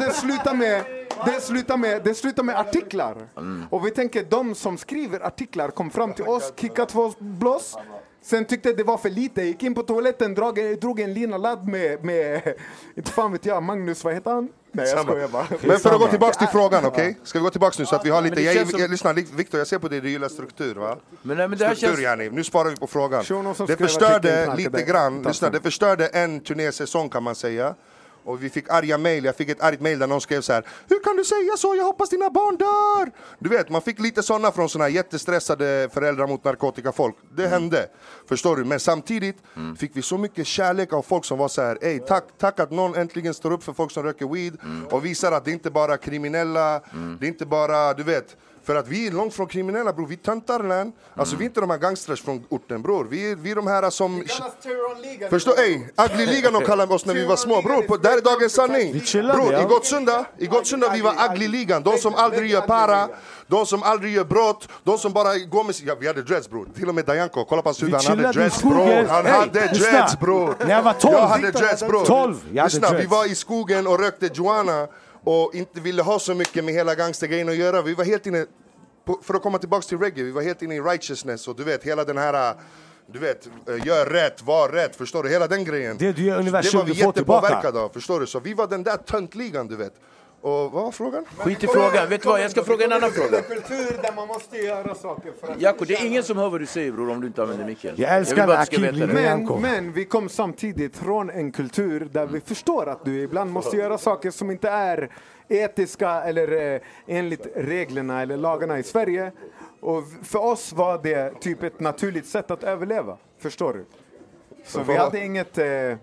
[SPEAKER 8] det slutar med artiklar. Och vi tänker, de som skriver artiklar kom fram till oss, kicka 2 blås. Sen tyckte det var för lite, gick in på toaletten, drog en lina ladd med inte fan vet jag, Magnus, vad heter han? Nej, jag skojar bara.
[SPEAKER 6] Men för att gå tillbaka till frågan, okej? Ska vi gå tillbaka nu så att vi har lite... Lyssna, Victor, jag ser på det, du gillar struktur, va?
[SPEAKER 3] Men det här
[SPEAKER 6] struktur, känns... Nu sparar vi på frågan. Det förstörde lite grann, lyssna, det förstörde en turnésäsong kan man säga. Och vi fick arga mejl, jag fick ett argt mejl där någon skrev så här: hur kan du säga så? Jag hoppas dina barn dör! Du vet, man fick lite sådana från såna här jättestressade föräldrar mot narkotikafolk. Det hände, förstår du? Men samtidigt fick vi så mycket kärlek av folk som var så här: ey, tack att någon äntligen står upp för folk som röker weed och visar att det inte bara är kriminella, det är inte bara, du vet. För att vi är långt från kriminella, bror. Vi töntar län. Alltså vi är inte de här gangsters från orten, bror. Vi är de här som... Förstå, Ugly-ligan de kallade oss när vi var små, bror. Det här är dagens sanning. Bror, i Gottsunda vi var Ugly-ligan. De som aldrig gör para, de som aldrig gör brott, de som bara går med... Ja, vi hade dreads, bror. Till och med Dajanko, kolla på hans huvud. Han hade dreads, bror. Han hade dreads, bror.
[SPEAKER 7] När jag var 12.
[SPEAKER 6] Jag hade dreads, bror.
[SPEAKER 7] 12.
[SPEAKER 6] Lyssna, vi var i skogen och rökte Joanna och inte ville ha så mycket med hela gangstergrejen att göra. Vi var helt inne, för att komma tillbaka till reggae, vi var helt inne i righteousness och du vet, hela den här, du vet, gör rätt, var rätt, förstår du? Hela den grejen.
[SPEAKER 7] Det du gör universum,
[SPEAKER 6] det var vi jättepåverkade av, förstår du? Så vi var den där töntligan, du vet. Och vad var frågan?
[SPEAKER 3] Skit i frågan, vet du vad? Jag ska fråga en annan fråga.
[SPEAKER 8] Kultur där man måste göra saker för att...
[SPEAKER 3] Jakob, det är ingen som hör vad du säger, bror, om du inte använder micken.
[SPEAKER 7] Jag älskar
[SPEAKER 8] men vi kom samtidigt från en kultur där vi förstår att du ibland måste göra saker som inte är etiska eller enligt reglerna eller lagarna i Sverige. Och för oss var det typ ett naturligt sätt att överleva, förstår du? Så vi hade inget...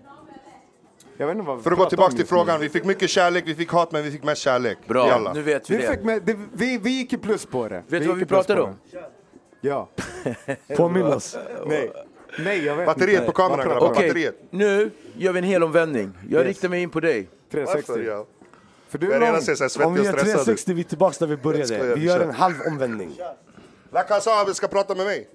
[SPEAKER 8] Jag vet inte vad
[SPEAKER 6] för att gå tillbaka till frågan, vi fick mycket kärlek, vi fick hat, men vi fick mest kärlek.
[SPEAKER 3] Bra, nu vet vi det.
[SPEAKER 8] Vi gick ju plus på det.
[SPEAKER 3] Vet du vad vi pratade om?
[SPEAKER 8] Ja.
[SPEAKER 7] Påminn oss.
[SPEAKER 8] Nej, jag vet
[SPEAKER 6] batteriet
[SPEAKER 8] inte.
[SPEAKER 6] På kameran, grabbar.
[SPEAKER 3] Okej, nu gör vi en hel omvändning. Jag riktar mig in på dig.
[SPEAKER 8] 360.
[SPEAKER 6] För du är
[SPEAKER 7] om vi gör 360, vi är tillbaka där vi började. Vi gör en halv omvändning.
[SPEAKER 6] Laka sa vi ska prata med mig.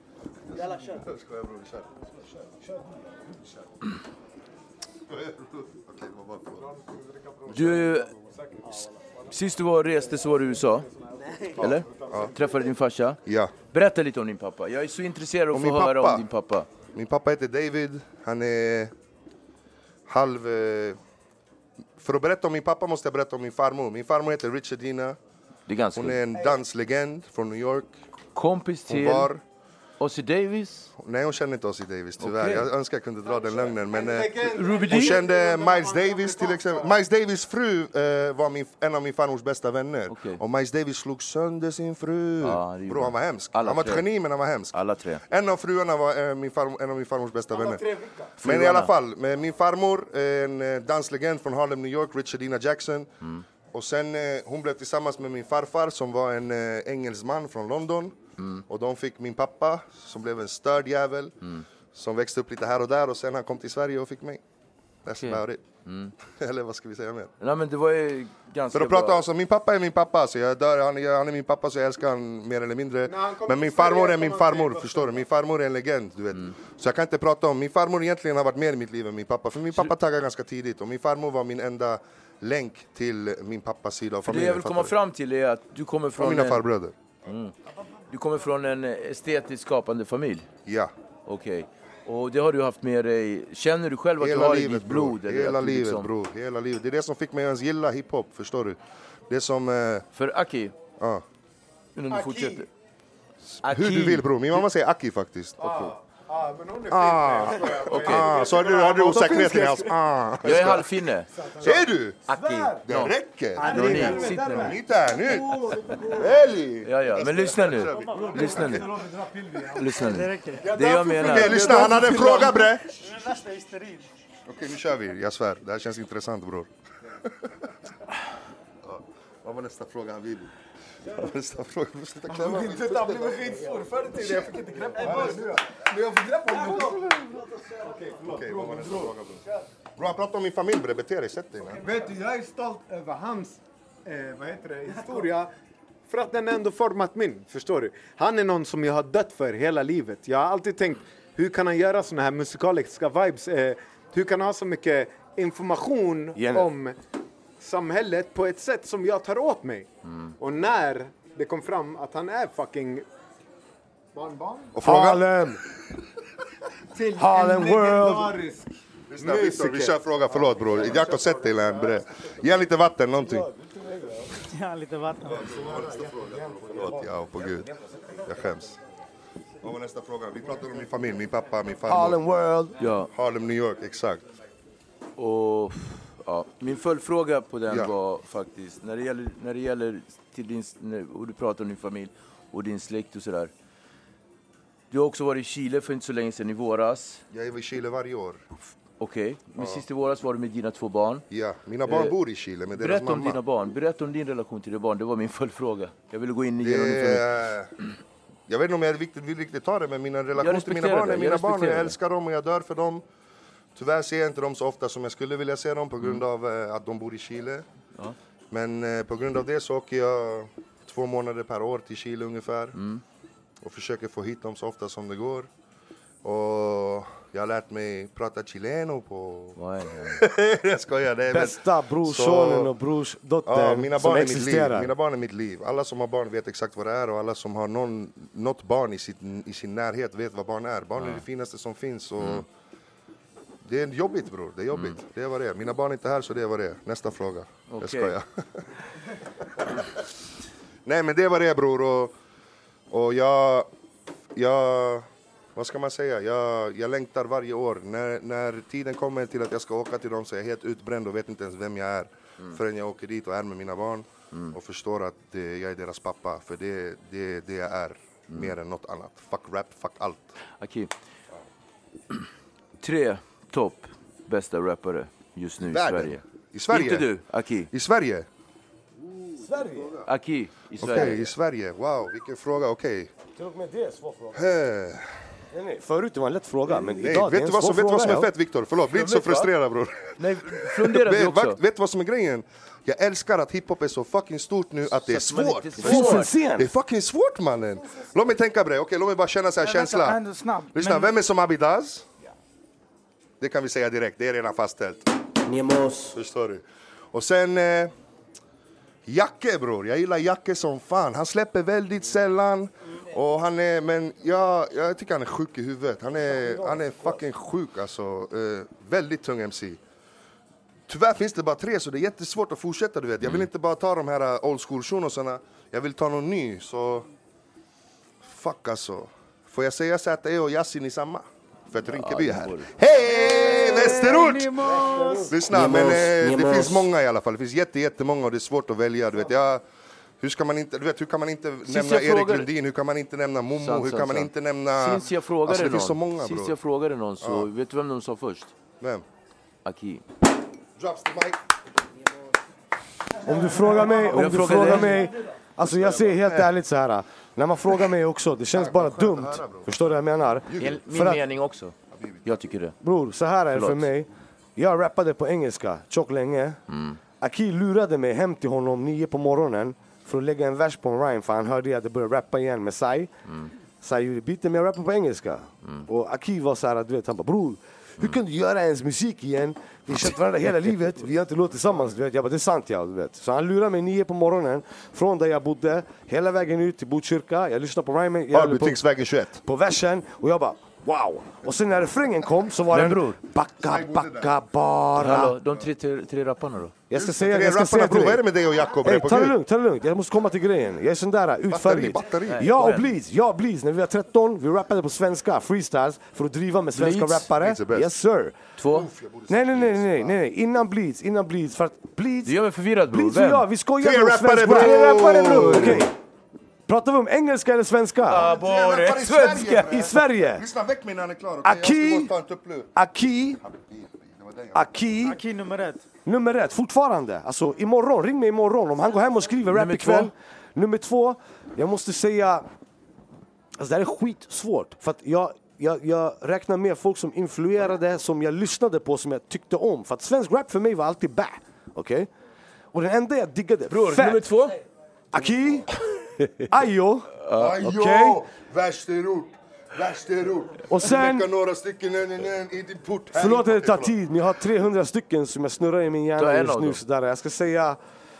[SPEAKER 3] Du, sist du reste så var du i USA, eller? Ja. Träffade din farsa?
[SPEAKER 6] Ja.
[SPEAKER 3] Berätta lite om din pappa. Jag är så intresserad av att få höra om din pappa.
[SPEAKER 6] Min pappa heter David. Han är halv... För att berätta om min pappa måste jag berätta om min farmor. Min farmor heter Richardina. Hon är en danslegend från New York.
[SPEAKER 3] Kompis till Ossie Davis?
[SPEAKER 6] Nej, hon kände inte Ossie Davis, tyvärr. Okay. Jag önskar jag kunde dra den lögnen. Men hon kände Miles Davis till exempel. Miles Davis fru var en av min farmors bästa vänner. Okay. Och Miles Davis slog sönder sin fru. Bro, han var hemsk. Han var ett geni, men han var hemsk.
[SPEAKER 3] Alla tre.
[SPEAKER 6] En av fruarna var en av min farmors bästa vänner. Men i alla fall, min farmor, en danslegend från Harlem, New York, Richardina Jackson. Och sen hon blev tillsammans med min farfar som var en engelsman från London. Och de fick min pappa som blev en störd jävel. som växte upp lite här och där och sen han kom till Sverige och fick mig. That's about it. Eller vad ska vi säga mer?
[SPEAKER 3] Nej, men det var ju ganska
[SPEAKER 6] för att prata om så min pappa är min pappa, så jag dör, han är min pappa, så jag älskar han mer eller mindre. Men min farmor är min farmor, förstår du? Min farmor är en legend, du vet. Så jag kan inte prata om, min farmor egentligen har varit med i mitt liv än min pappa. För min pappa taggade ganska tidigt och min farmor var min enda länk till min pappas sida av familjen.
[SPEAKER 3] Det jag vill komma fram till är att du kommer från
[SPEAKER 6] mina farbröder.
[SPEAKER 3] Du kommer från en estetiskt skapande familj?
[SPEAKER 6] Ja.
[SPEAKER 3] Okej. Och det har du haft med dig. Känner du själv att du har i ditt blod? Eller
[SPEAKER 6] hela livet,
[SPEAKER 3] liksom...
[SPEAKER 6] bror. Hela livet. Det är det som fick mig ens gilla hiphop, förstår du? Det som...
[SPEAKER 3] För Aki?
[SPEAKER 6] Ja.
[SPEAKER 3] Men om du fortsätter.
[SPEAKER 6] Hur du vill, bror. Min mamma säger Aki faktiskt.
[SPEAKER 8] Men hon är
[SPEAKER 6] fin. Så har du osäkerhet i halsen.
[SPEAKER 3] Jag är halvfinne.
[SPEAKER 6] Är du?
[SPEAKER 3] Aki.
[SPEAKER 6] Det räcker.
[SPEAKER 3] Sitt nu.
[SPEAKER 6] Lite här nu. Eli.
[SPEAKER 3] Ja, men lyssna nu. Lyssna nu. Det jag menar.
[SPEAKER 6] Okej, lyssna. Han hade en fråga, bre. Okej, nu kör vi. Jag svär. Det här känns intressant, bror. Vad var nästa fråga han vill? Nästa fråga. Jag fick inte grepp på det. Men jag fick grepp på det. Okej, vad var nästa fråga, bror? Bro, han pratar om min familj, bre. Bete dig, sätt dig.
[SPEAKER 8] Vet du, jag är stolt över hans historia. För att den ändå format min, förstår du? Han är någon som jag har dött för hela livet. Jag har alltid tänkt, hur kan han göra såna här musikaliska vibes? Hur kan han ha så mycket information om samhället på ett sätt som jag tar åt mig? Och när det kom fram att han är fucking barnbarn.
[SPEAKER 6] Och fråga?
[SPEAKER 8] Harlem World.
[SPEAKER 6] Lyssna, Victor, vi kör fråga. Förlåt, bror. Jag har sett dig här, bre. Ge lite vatten, någonting.
[SPEAKER 5] Ja, lite vatten.
[SPEAKER 6] Förlåt, ja, på Gud. Jag skäms. Vad var nästa fråga? Vi pratade om min familj, min pappa, min farmor.
[SPEAKER 7] Harlem World.
[SPEAKER 3] Ja.
[SPEAKER 6] Harlem, New York, exakt.
[SPEAKER 3] Och ja, min följdfråga på den var faktiskt, när det gäller till din, och du pratar om din familj och din släkt och sådär. Du har också varit i Chile för inte så länge sedan, i våras.
[SPEAKER 6] Jag är i Chile varje år.
[SPEAKER 3] Okej, men sist i våras var du med dina 2 barn.
[SPEAKER 6] Ja, mina barn bor i Chile med deras mamma.
[SPEAKER 3] Berätta om dina barn, berätta om din relation till dina barn. Det var min följdfråga. Jag ville gå in igenom din familj.
[SPEAKER 6] Jag vet inte om jag vill riktigt ta det, men mina relation till mina barn är mina barn. Jag älskar dem och jag dör för dem. Tyvärr ser jag inte dem så ofta som jag skulle vilja se dem på grund av att de bor i Chile. Ja. Men på grund av det så åker jag 2 månader per år till Chile ungefär. Och försöker få hit dem så ofta som det går. Och jag har lärt mig prata chileno på... Jag skojar. Det är
[SPEAKER 7] bästa brorsonen och brorsdottern som existerar.
[SPEAKER 6] Mina barn är mitt liv. Alla som har barn vet exakt vad det är. Och alla som har något barn i sin närhet vet vad barn är. Barn är det finaste som finns. Och det är jobbigt, bror. Det är jobbigt. Det är vad det är. Mina barn är inte här, så det är vad det är. Nästa fråga. Okay. Jag skojar. Nej, men det är vad det är, bror. Och jag vad ska man säga? Jag längtar varje år. När tiden kommer till att jag ska åka till dem så är jag helt utbränd och vet inte ens vem jag är. Förrän jag åker dit och är med mina barn. Och förstår att jag är deras pappa. För det jag är. Mer än något annat. Fuck rap, fuck allt.
[SPEAKER 3] Okej. 3 topp bästa rappare just nu i Sverige.
[SPEAKER 6] I Sverige?
[SPEAKER 3] Inte du, Aki.
[SPEAKER 6] I Sverige?
[SPEAKER 7] Sverige?
[SPEAKER 3] Aki, i Sverige.
[SPEAKER 6] Okej, i Sverige. Wow, vilken fråga. Okej.
[SPEAKER 7] Till och med det är en svår fråga. Nej, förut det var en lätt fråga, men idag
[SPEAKER 6] vet du vad som är fett, Victor? Förlåt, bli inte så frustrerad, bror.
[SPEAKER 3] Nej, fundera du också.
[SPEAKER 6] Vet du vad som är grejen? Jag älskar att hiphop är så fucking stort nu att det är svårt. Det är fucking svårt, mannen. Låt mig tänka, bre. Okej, låt mig bara känna så här känsla. Lyssna, vem är som Abidaz? Det kan vi säga direkt, det är redan fastställt.
[SPEAKER 7] Nemos.
[SPEAKER 6] Förstår du? Och sen Jacke, bror. Jag gillar Jacke som fan. Han släpper väldigt sällan. Och han är, men jag tycker han är sjuk i huvudet. Han är fucking sjuk, alltså. Väldigt tung MC. Tyvärr finns det bara 3, så det är jättesvårt att fortsätta, du vet. Jag vill inte bara ta de här old school shunosarna. Jag vill ta någon ny, så... Fuck, alltså. Får jag säga Z.E. och Yasin i samma? För att Rinkeby är här. Hej, Västerort! Lyssna, men det finns många i alla fall. Det finns jättemånga och det är svårt att välja, du vet. Hur kan man inte nämna Erik Lundin? Hur kan man inte nämna Momo? Hur kan man inte nämna...
[SPEAKER 3] Sist jag frågade
[SPEAKER 6] det finns så många,
[SPEAKER 3] Sist jag frågade någon så... Vet du vem de sa först?
[SPEAKER 6] Vem?
[SPEAKER 3] Aki.
[SPEAKER 6] Drops the mic.
[SPEAKER 7] Om du frågar mig... Alltså jag säger helt ärligt så här. När man frågar mig också, det känns bara dumt. Förstår du vad jag menar?
[SPEAKER 3] Min mening också. Jag tycker det.
[SPEAKER 7] Bror, så här är det för mig. Jag rappade på engelska tjock länge. Aki lurade mig hem till honom 9 på morgonen för att lägga en vers på en rhyme, för han hörde att jag började rappa igen med Sai. Sai gjorde biten, men jag rappade på engelska. Och Aki var så här, du vet, han bara, bror, hur kan du göra ens musik igen? Vi har känt varandra hela livet, vi har inte låtit tillsammans, du vet. Jag bara, det är sant, ja, du vet. Så han lurade mig 9 på morgonen från där jag bodde, hela vägen ut till Botkyrka. Jag lyssnade på rhymen,
[SPEAKER 6] Butiksvägen 21.
[SPEAKER 7] på versen, och jag bara, wow! Och sen när refrängen kom så var det backa bara.
[SPEAKER 3] Hallå, de tre rapparna då?
[SPEAKER 7] Jag ska säga
[SPEAKER 6] bror, vad är det med dig och Jakob?
[SPEAKER 7] Ta det lugnt. Jag måste komma till grejen. Jag är sån där utförlig. Jag och Bleeds, när vi var 13, vi rappade på svenska, freestyles, för att driva med svenska rappare. Yes sir.
[SPEAKER 3] 2?
[SPEAKER 7] Nej. Innan Bleeds, för att Bleeds...
[SPEAKER 3] Du gör mig förvirrad, bror.
[SPEAKER 7] Bleeds och jag, vi skojar med
[SPEAKER 6] rappare,
[SPEAKER 7] bror. Okej. Pratar vi om engelska eller svenska?
[SPEAKER 3] Svenska!
[SPEAKER 7] I Sverige.
[SPEAKER 6] Lyssna, väck mig när han är klar.
[SPEAKER 5] Aki nummer 1.
[SPEAKER 7] Nummer 1, fortfarande. Alltså imorgon, ring mig imorgon. Om han går hem och skriver rap ikväll. Nummer 2, jag måste säga... Alltså det här är skitsvårt. För att jag räknar med folk som influerade, som jag lyssnade på, som jag tyckte om. För att svensk rap för mig var alltid bä. Okej? Och den enda jag diggade...
[SPEAKER 3] Bror, nummer 2?
[SPEAKER 7] Aki, Ayo,
[SPEAKER 6] Värsterort.
[SPEAKER 7] Och sen,
[SPEAKER 6] några stycken i din port.
[SPEAKER 7] förlåt att det tar tid, men jag har 300 stycken som jag snurrar i min hjärna just nu. Sådär. Jag ska säga,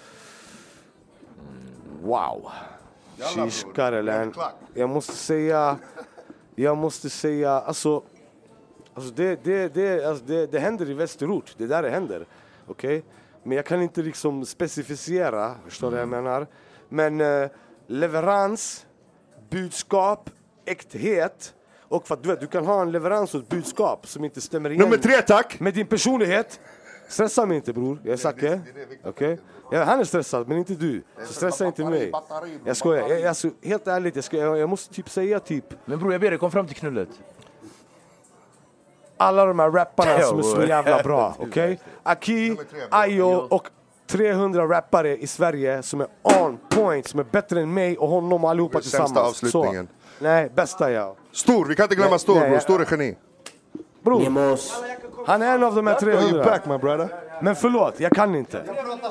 [SPEAKER 7] wow. Shishkarelen. Jag måste säga, alltså det händer i Västerort. Det där det händer. Okej? Men jag kan inte liksom specificera, förstår du vad jag menar? Men leverans, budskap, äkthet. Och för att du kan ha en leverans och ett budskap som inte stämmer igen.
[SPEAKER 6] Nummer 3, tack!
[SPEAKER 7] Med din personlighet. Stressa mig inte, bror. Jag är Zacke. Okej? Ja, han är stressad, men inte du. Så stressa inte mig. Jag skojar. Alltså, helt ärligt, jag måste typ säga typ.
[SPEAKER 3] Men bror, jag ber dig, kom fram till knullet.
[SPEAKER 7] Alla de här rapparna som är så jävla bra, okej? Aki, Ayo och 300 rappare i Sverige som är on point, som är bättre än mig och honom och allihopa tillsammans.
[SPEAKER 6] Sämsta avslutningen.
[SPEAKER 7] Så. Nej, bästa ja.
[SPEAKER 6] Stor, vi kan inte glömma Stor, bror. Stor är geni.
[SPEAKER 7] Bror, han är en av de här 300.
[SPEAKER 6] You're back, my brother.
[SPEAKER 7] Men förlåt, jag kan inte.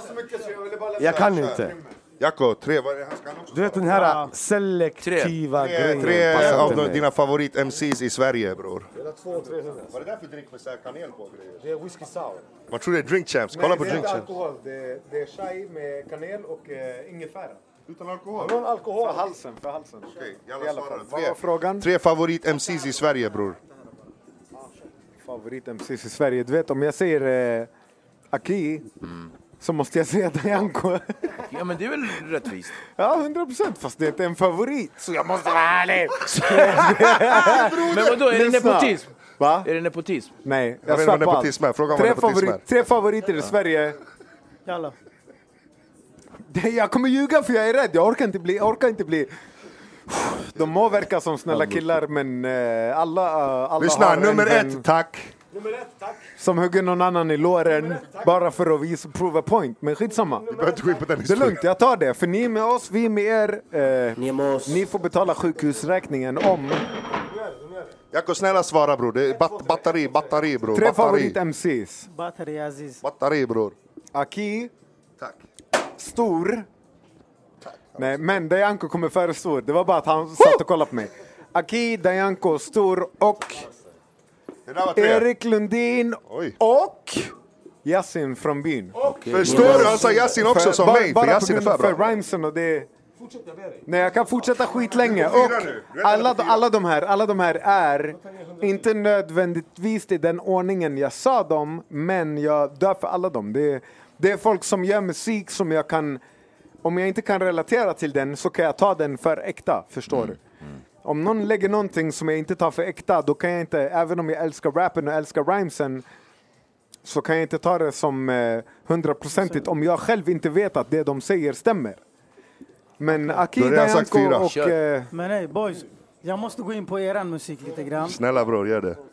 [SPEAKER 7] Jag kan inte.
[SPEAKER 6] Jacko, 3, vad är det han ska också?
[SPEAKER 7] Du vet den här selektiva grejen.
[SPEAKER 6] 3 av dina favorit-MCs i Sverige, bror.
[SPEAKER 7] Jag har 2 300.
[SPEAKER 6] Vad är det där för drink med så här kanel på grejer?
[SPEAKER 7] Det är whisky sour.
[SPEAKER 6] Man tror det är Drink Champs. Kolla på Drink Champs.
[SPEAKER 8] Alkohol. Det är chai med kanel och ingefära.
[SPEAKER 6] Utan alkohol?
[SPEAKER 8] Någon alkohol. För halsen.
[SPEAKER 6] Okej, jävla
[SPEAKER 8] Vad var frågan?
[SPEAKER 6] 3 favorit-MCs i Sverige, bror.
[SPEAKER 8] Favorit-MCs i Sverige. Du vet, om jag säger Aki, så måste jag säga Dayanko.
[SPEAKER 3] Ja, men det är väl rättvist?
[SPEAKER 8] Ja, 100%. Fast det är inte en favorit. Så jag måste vara ärlig.
[SPEAKER 3] Men vadå, är det nepotism?
[SPEAKER 8] Va?
[SPEAKER 3] Är det nepotism?
[SPEAKER 8] Nej,
[SPEAKER 6] jag vet vad nepotism är. Frågan vad nepotism är.
[SPEAKER 8] 3 favoriter i Sverige.
[SPEAKER 5] Jalla.
[SPEAKER 8] Jag kommer ljuga för jag är rädd. Jag orkar inte bli. De må verka som snälla killar, men alla
[SPEAKER 6] lyssna,
[SPEAKER 8] har
[SPEAKER 6] nummer 1, tack.
[SPEAKER 7] Nummer 1, tack.
[SPEAKER 8] Som hugger någon annan i låren bara för att visa prove a point. Men skitsamma. Det är lugnt, jag tar det. För ni är med oss, vi är med er. Ni får betala sjukhusräkningen om...
[SPEAKER 6] Jacko, snälla svara, bror. Det är batteri, bror.
[SPEAKER 8] 3 favorit-MCs.
[SPEAKER 5] Batteri Aziz.
[SPEAKER 6] Batteri, bror.
[SPEAKER 8] Aki.
[SPEAKER 6] Tack.
[SPEAKER 8] Stor. Tack. Nej, men Dayanko kommer före Stor. Det var bara att han satt och kollade på mig. Aki, Dayanko, Stor och... Erik Lundin.
[SPEAKER 6] Oj.
[SPEAKER 8] Och Yasin från byn.
[SPEAKER 6] Förstår du? Han sa Yasin också som mig. För Yasin är för bra.
[SPEAKER 8] För rhymesen och det... Nej, jag kan fortsätta skitlänge. Och alla de här är inte nödvändigtvis i den ordningen jag sa dem, men jag dör för alla dem. Det är folk som gör musik som jag kan... Om jag inte kan relatera till den så kan jag ta den för äkta, förstår du? Om någon lägger någonting som jag inte tar för äkta, då kan jag inte, även om jag älskar rappen och älskar rhymesen, så kan jag inte ta det som 100% om jag själv inte vet att det de säger stämmer. Men Aki, Dayanko och...
[SPEAKER 5] Men nej, boys, jag måste gå in på eran musik lite grann.
[SPEAKER 6] Snälla bror, gör det.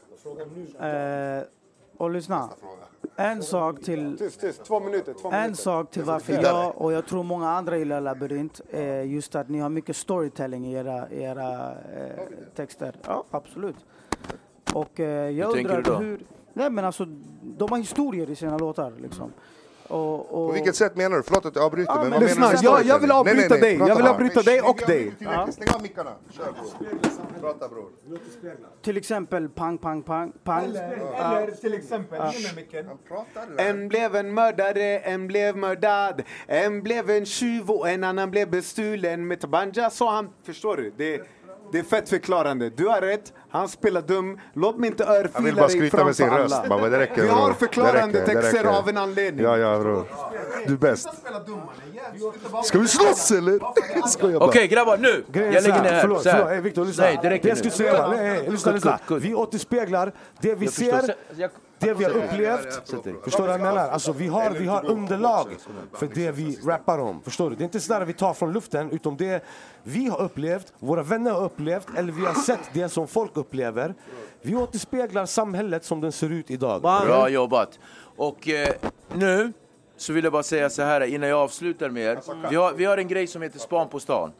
[SPEAKER 5] Och lyssna. En sak till...
[SPEAKER 8] Tyst, 2 minuter.
[SPEAKER 5] En sak till varför jag och jag tror många andra gillar Labyrint är just att ni har mycket storytelling i era texter. Ja, absolut. Och jag undrar hur... Nej, men alltså, de har historier i sina låtar liksom.
[SPEAKER 6] På vilket sätt menar du? Förlåt att jag avbryter.
[SPEAKER 7] Men vad menar du? Jag vill avbryta dig. Jag vill avbryta dig och dig.
[SPEAKER 6] Stäng av mickarna. Kör bror. Prata bror.
[SPEAKER 5] Till exempel pang, pang, pang, pang.
[SPEAKER 8] Eller till exempel, en blev en mördare, en blev mördad. En blev en tjuv och en annan blev bestulen. Med tabanja sa han, förstår du? Det är fett förklarande. Du har rätt, han spelar dum. Låt mig inte örfila dig framför alla.
[SPEAKER 6] Röst. Bara, det räcker,
[SPEAKER 8] vi har förklarande texter av en anledning.
[SPEAKER 6] Ja, bro. Du är bäst. Ska vi slåss eller?
[SPEAKER 3] Okej, grabbar, nu! Jag lägger ner här.
[SPEAKER 7] Förlåt, Victor, lyssna.
[SPEAKER 3] Nej, det räcker nu.
[SPEAKER 7] Nej, lyssna. Vi återspeglar det vi ser, det vi har upplevt. Förstår du vad jag menar? Alltså, vi har underlag för det vi rappar om. Förstår du? Det är inte sådär vi tar från luften, utom det vi har upplevt, våra vänner har upplevt, eller vi har sett det som folk upplever. Vi återspeglar samhället som den ser ut idag.
[SPEAKER 3] Bra jobbat. Och nu så vill jag bara säga så här innan jag avslutar med er. Vi har en grej som heter Span på stan.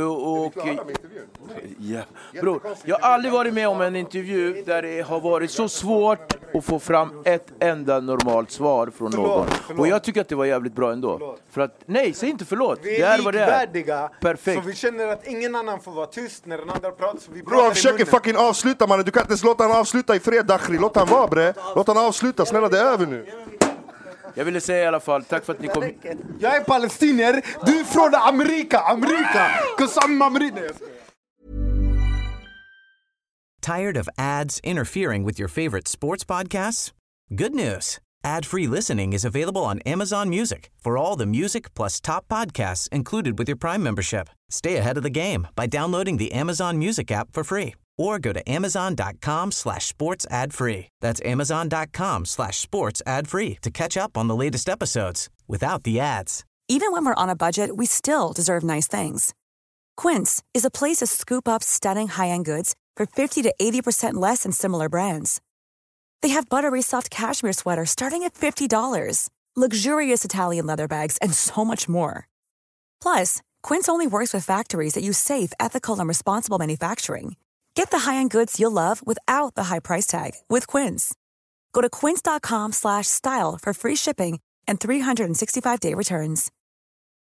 [SPEAKER 3] Ja, bror, jag har aldrig varit med om en intervju där det har varit så svårt att få fram ett enda normalt svar från någon. Och jag tycker att det var jävligt bra ändå. För att, nej, säg inte förlåt.
[SPEAKER 8] Vi är likvärdiga.
[SPEAKER 3] Perfekt.
[SPEAKER 8] Så vi känner att ingen annan får vara tyst när den andra pratar. Så vi
[SPEAKER 6] bro, han försöker fucking avsluta, mannen. Du kan inte ens låta han avsluta i fred, Dakhri. Låt han vara, bre. Låt han avsluta. Snälla, det är över nu.
[SPEAKER 3] Jag ville säga i alla fall, tack för att ni kom.
[SPEAKER 8] Jag är palestinier, du är från Amerika.
[SPEAKER 14] Tired of ads interfering with your favorite sports podcasts? Good news. Ad-free listening is available on Amazon Music for all the music plus top podcasts included with your Prime membership. Stay ahead of the game by downloading the Amazon Music app for free or go to amazon.com/sports ad free. That's amazon.com/sports ad free to catch up on the latest episodes without the ads.
[SPEAKER 15] Even when we're on a budget, we still deserve nice things. Quince is a place to scoop up stunning high-end goods for 50 to 80% less than similar brands. They have buttery soft cashmere sweaters starting at $50, luxurious Italian leather bags, and so much more. Plus, Quince only works with factories that use safe, ethical, and responsible manufacturing. Get the high-end goods you'll love without the high price tag with Quince. Go to quince.com/style for free shipping and 365-day returns.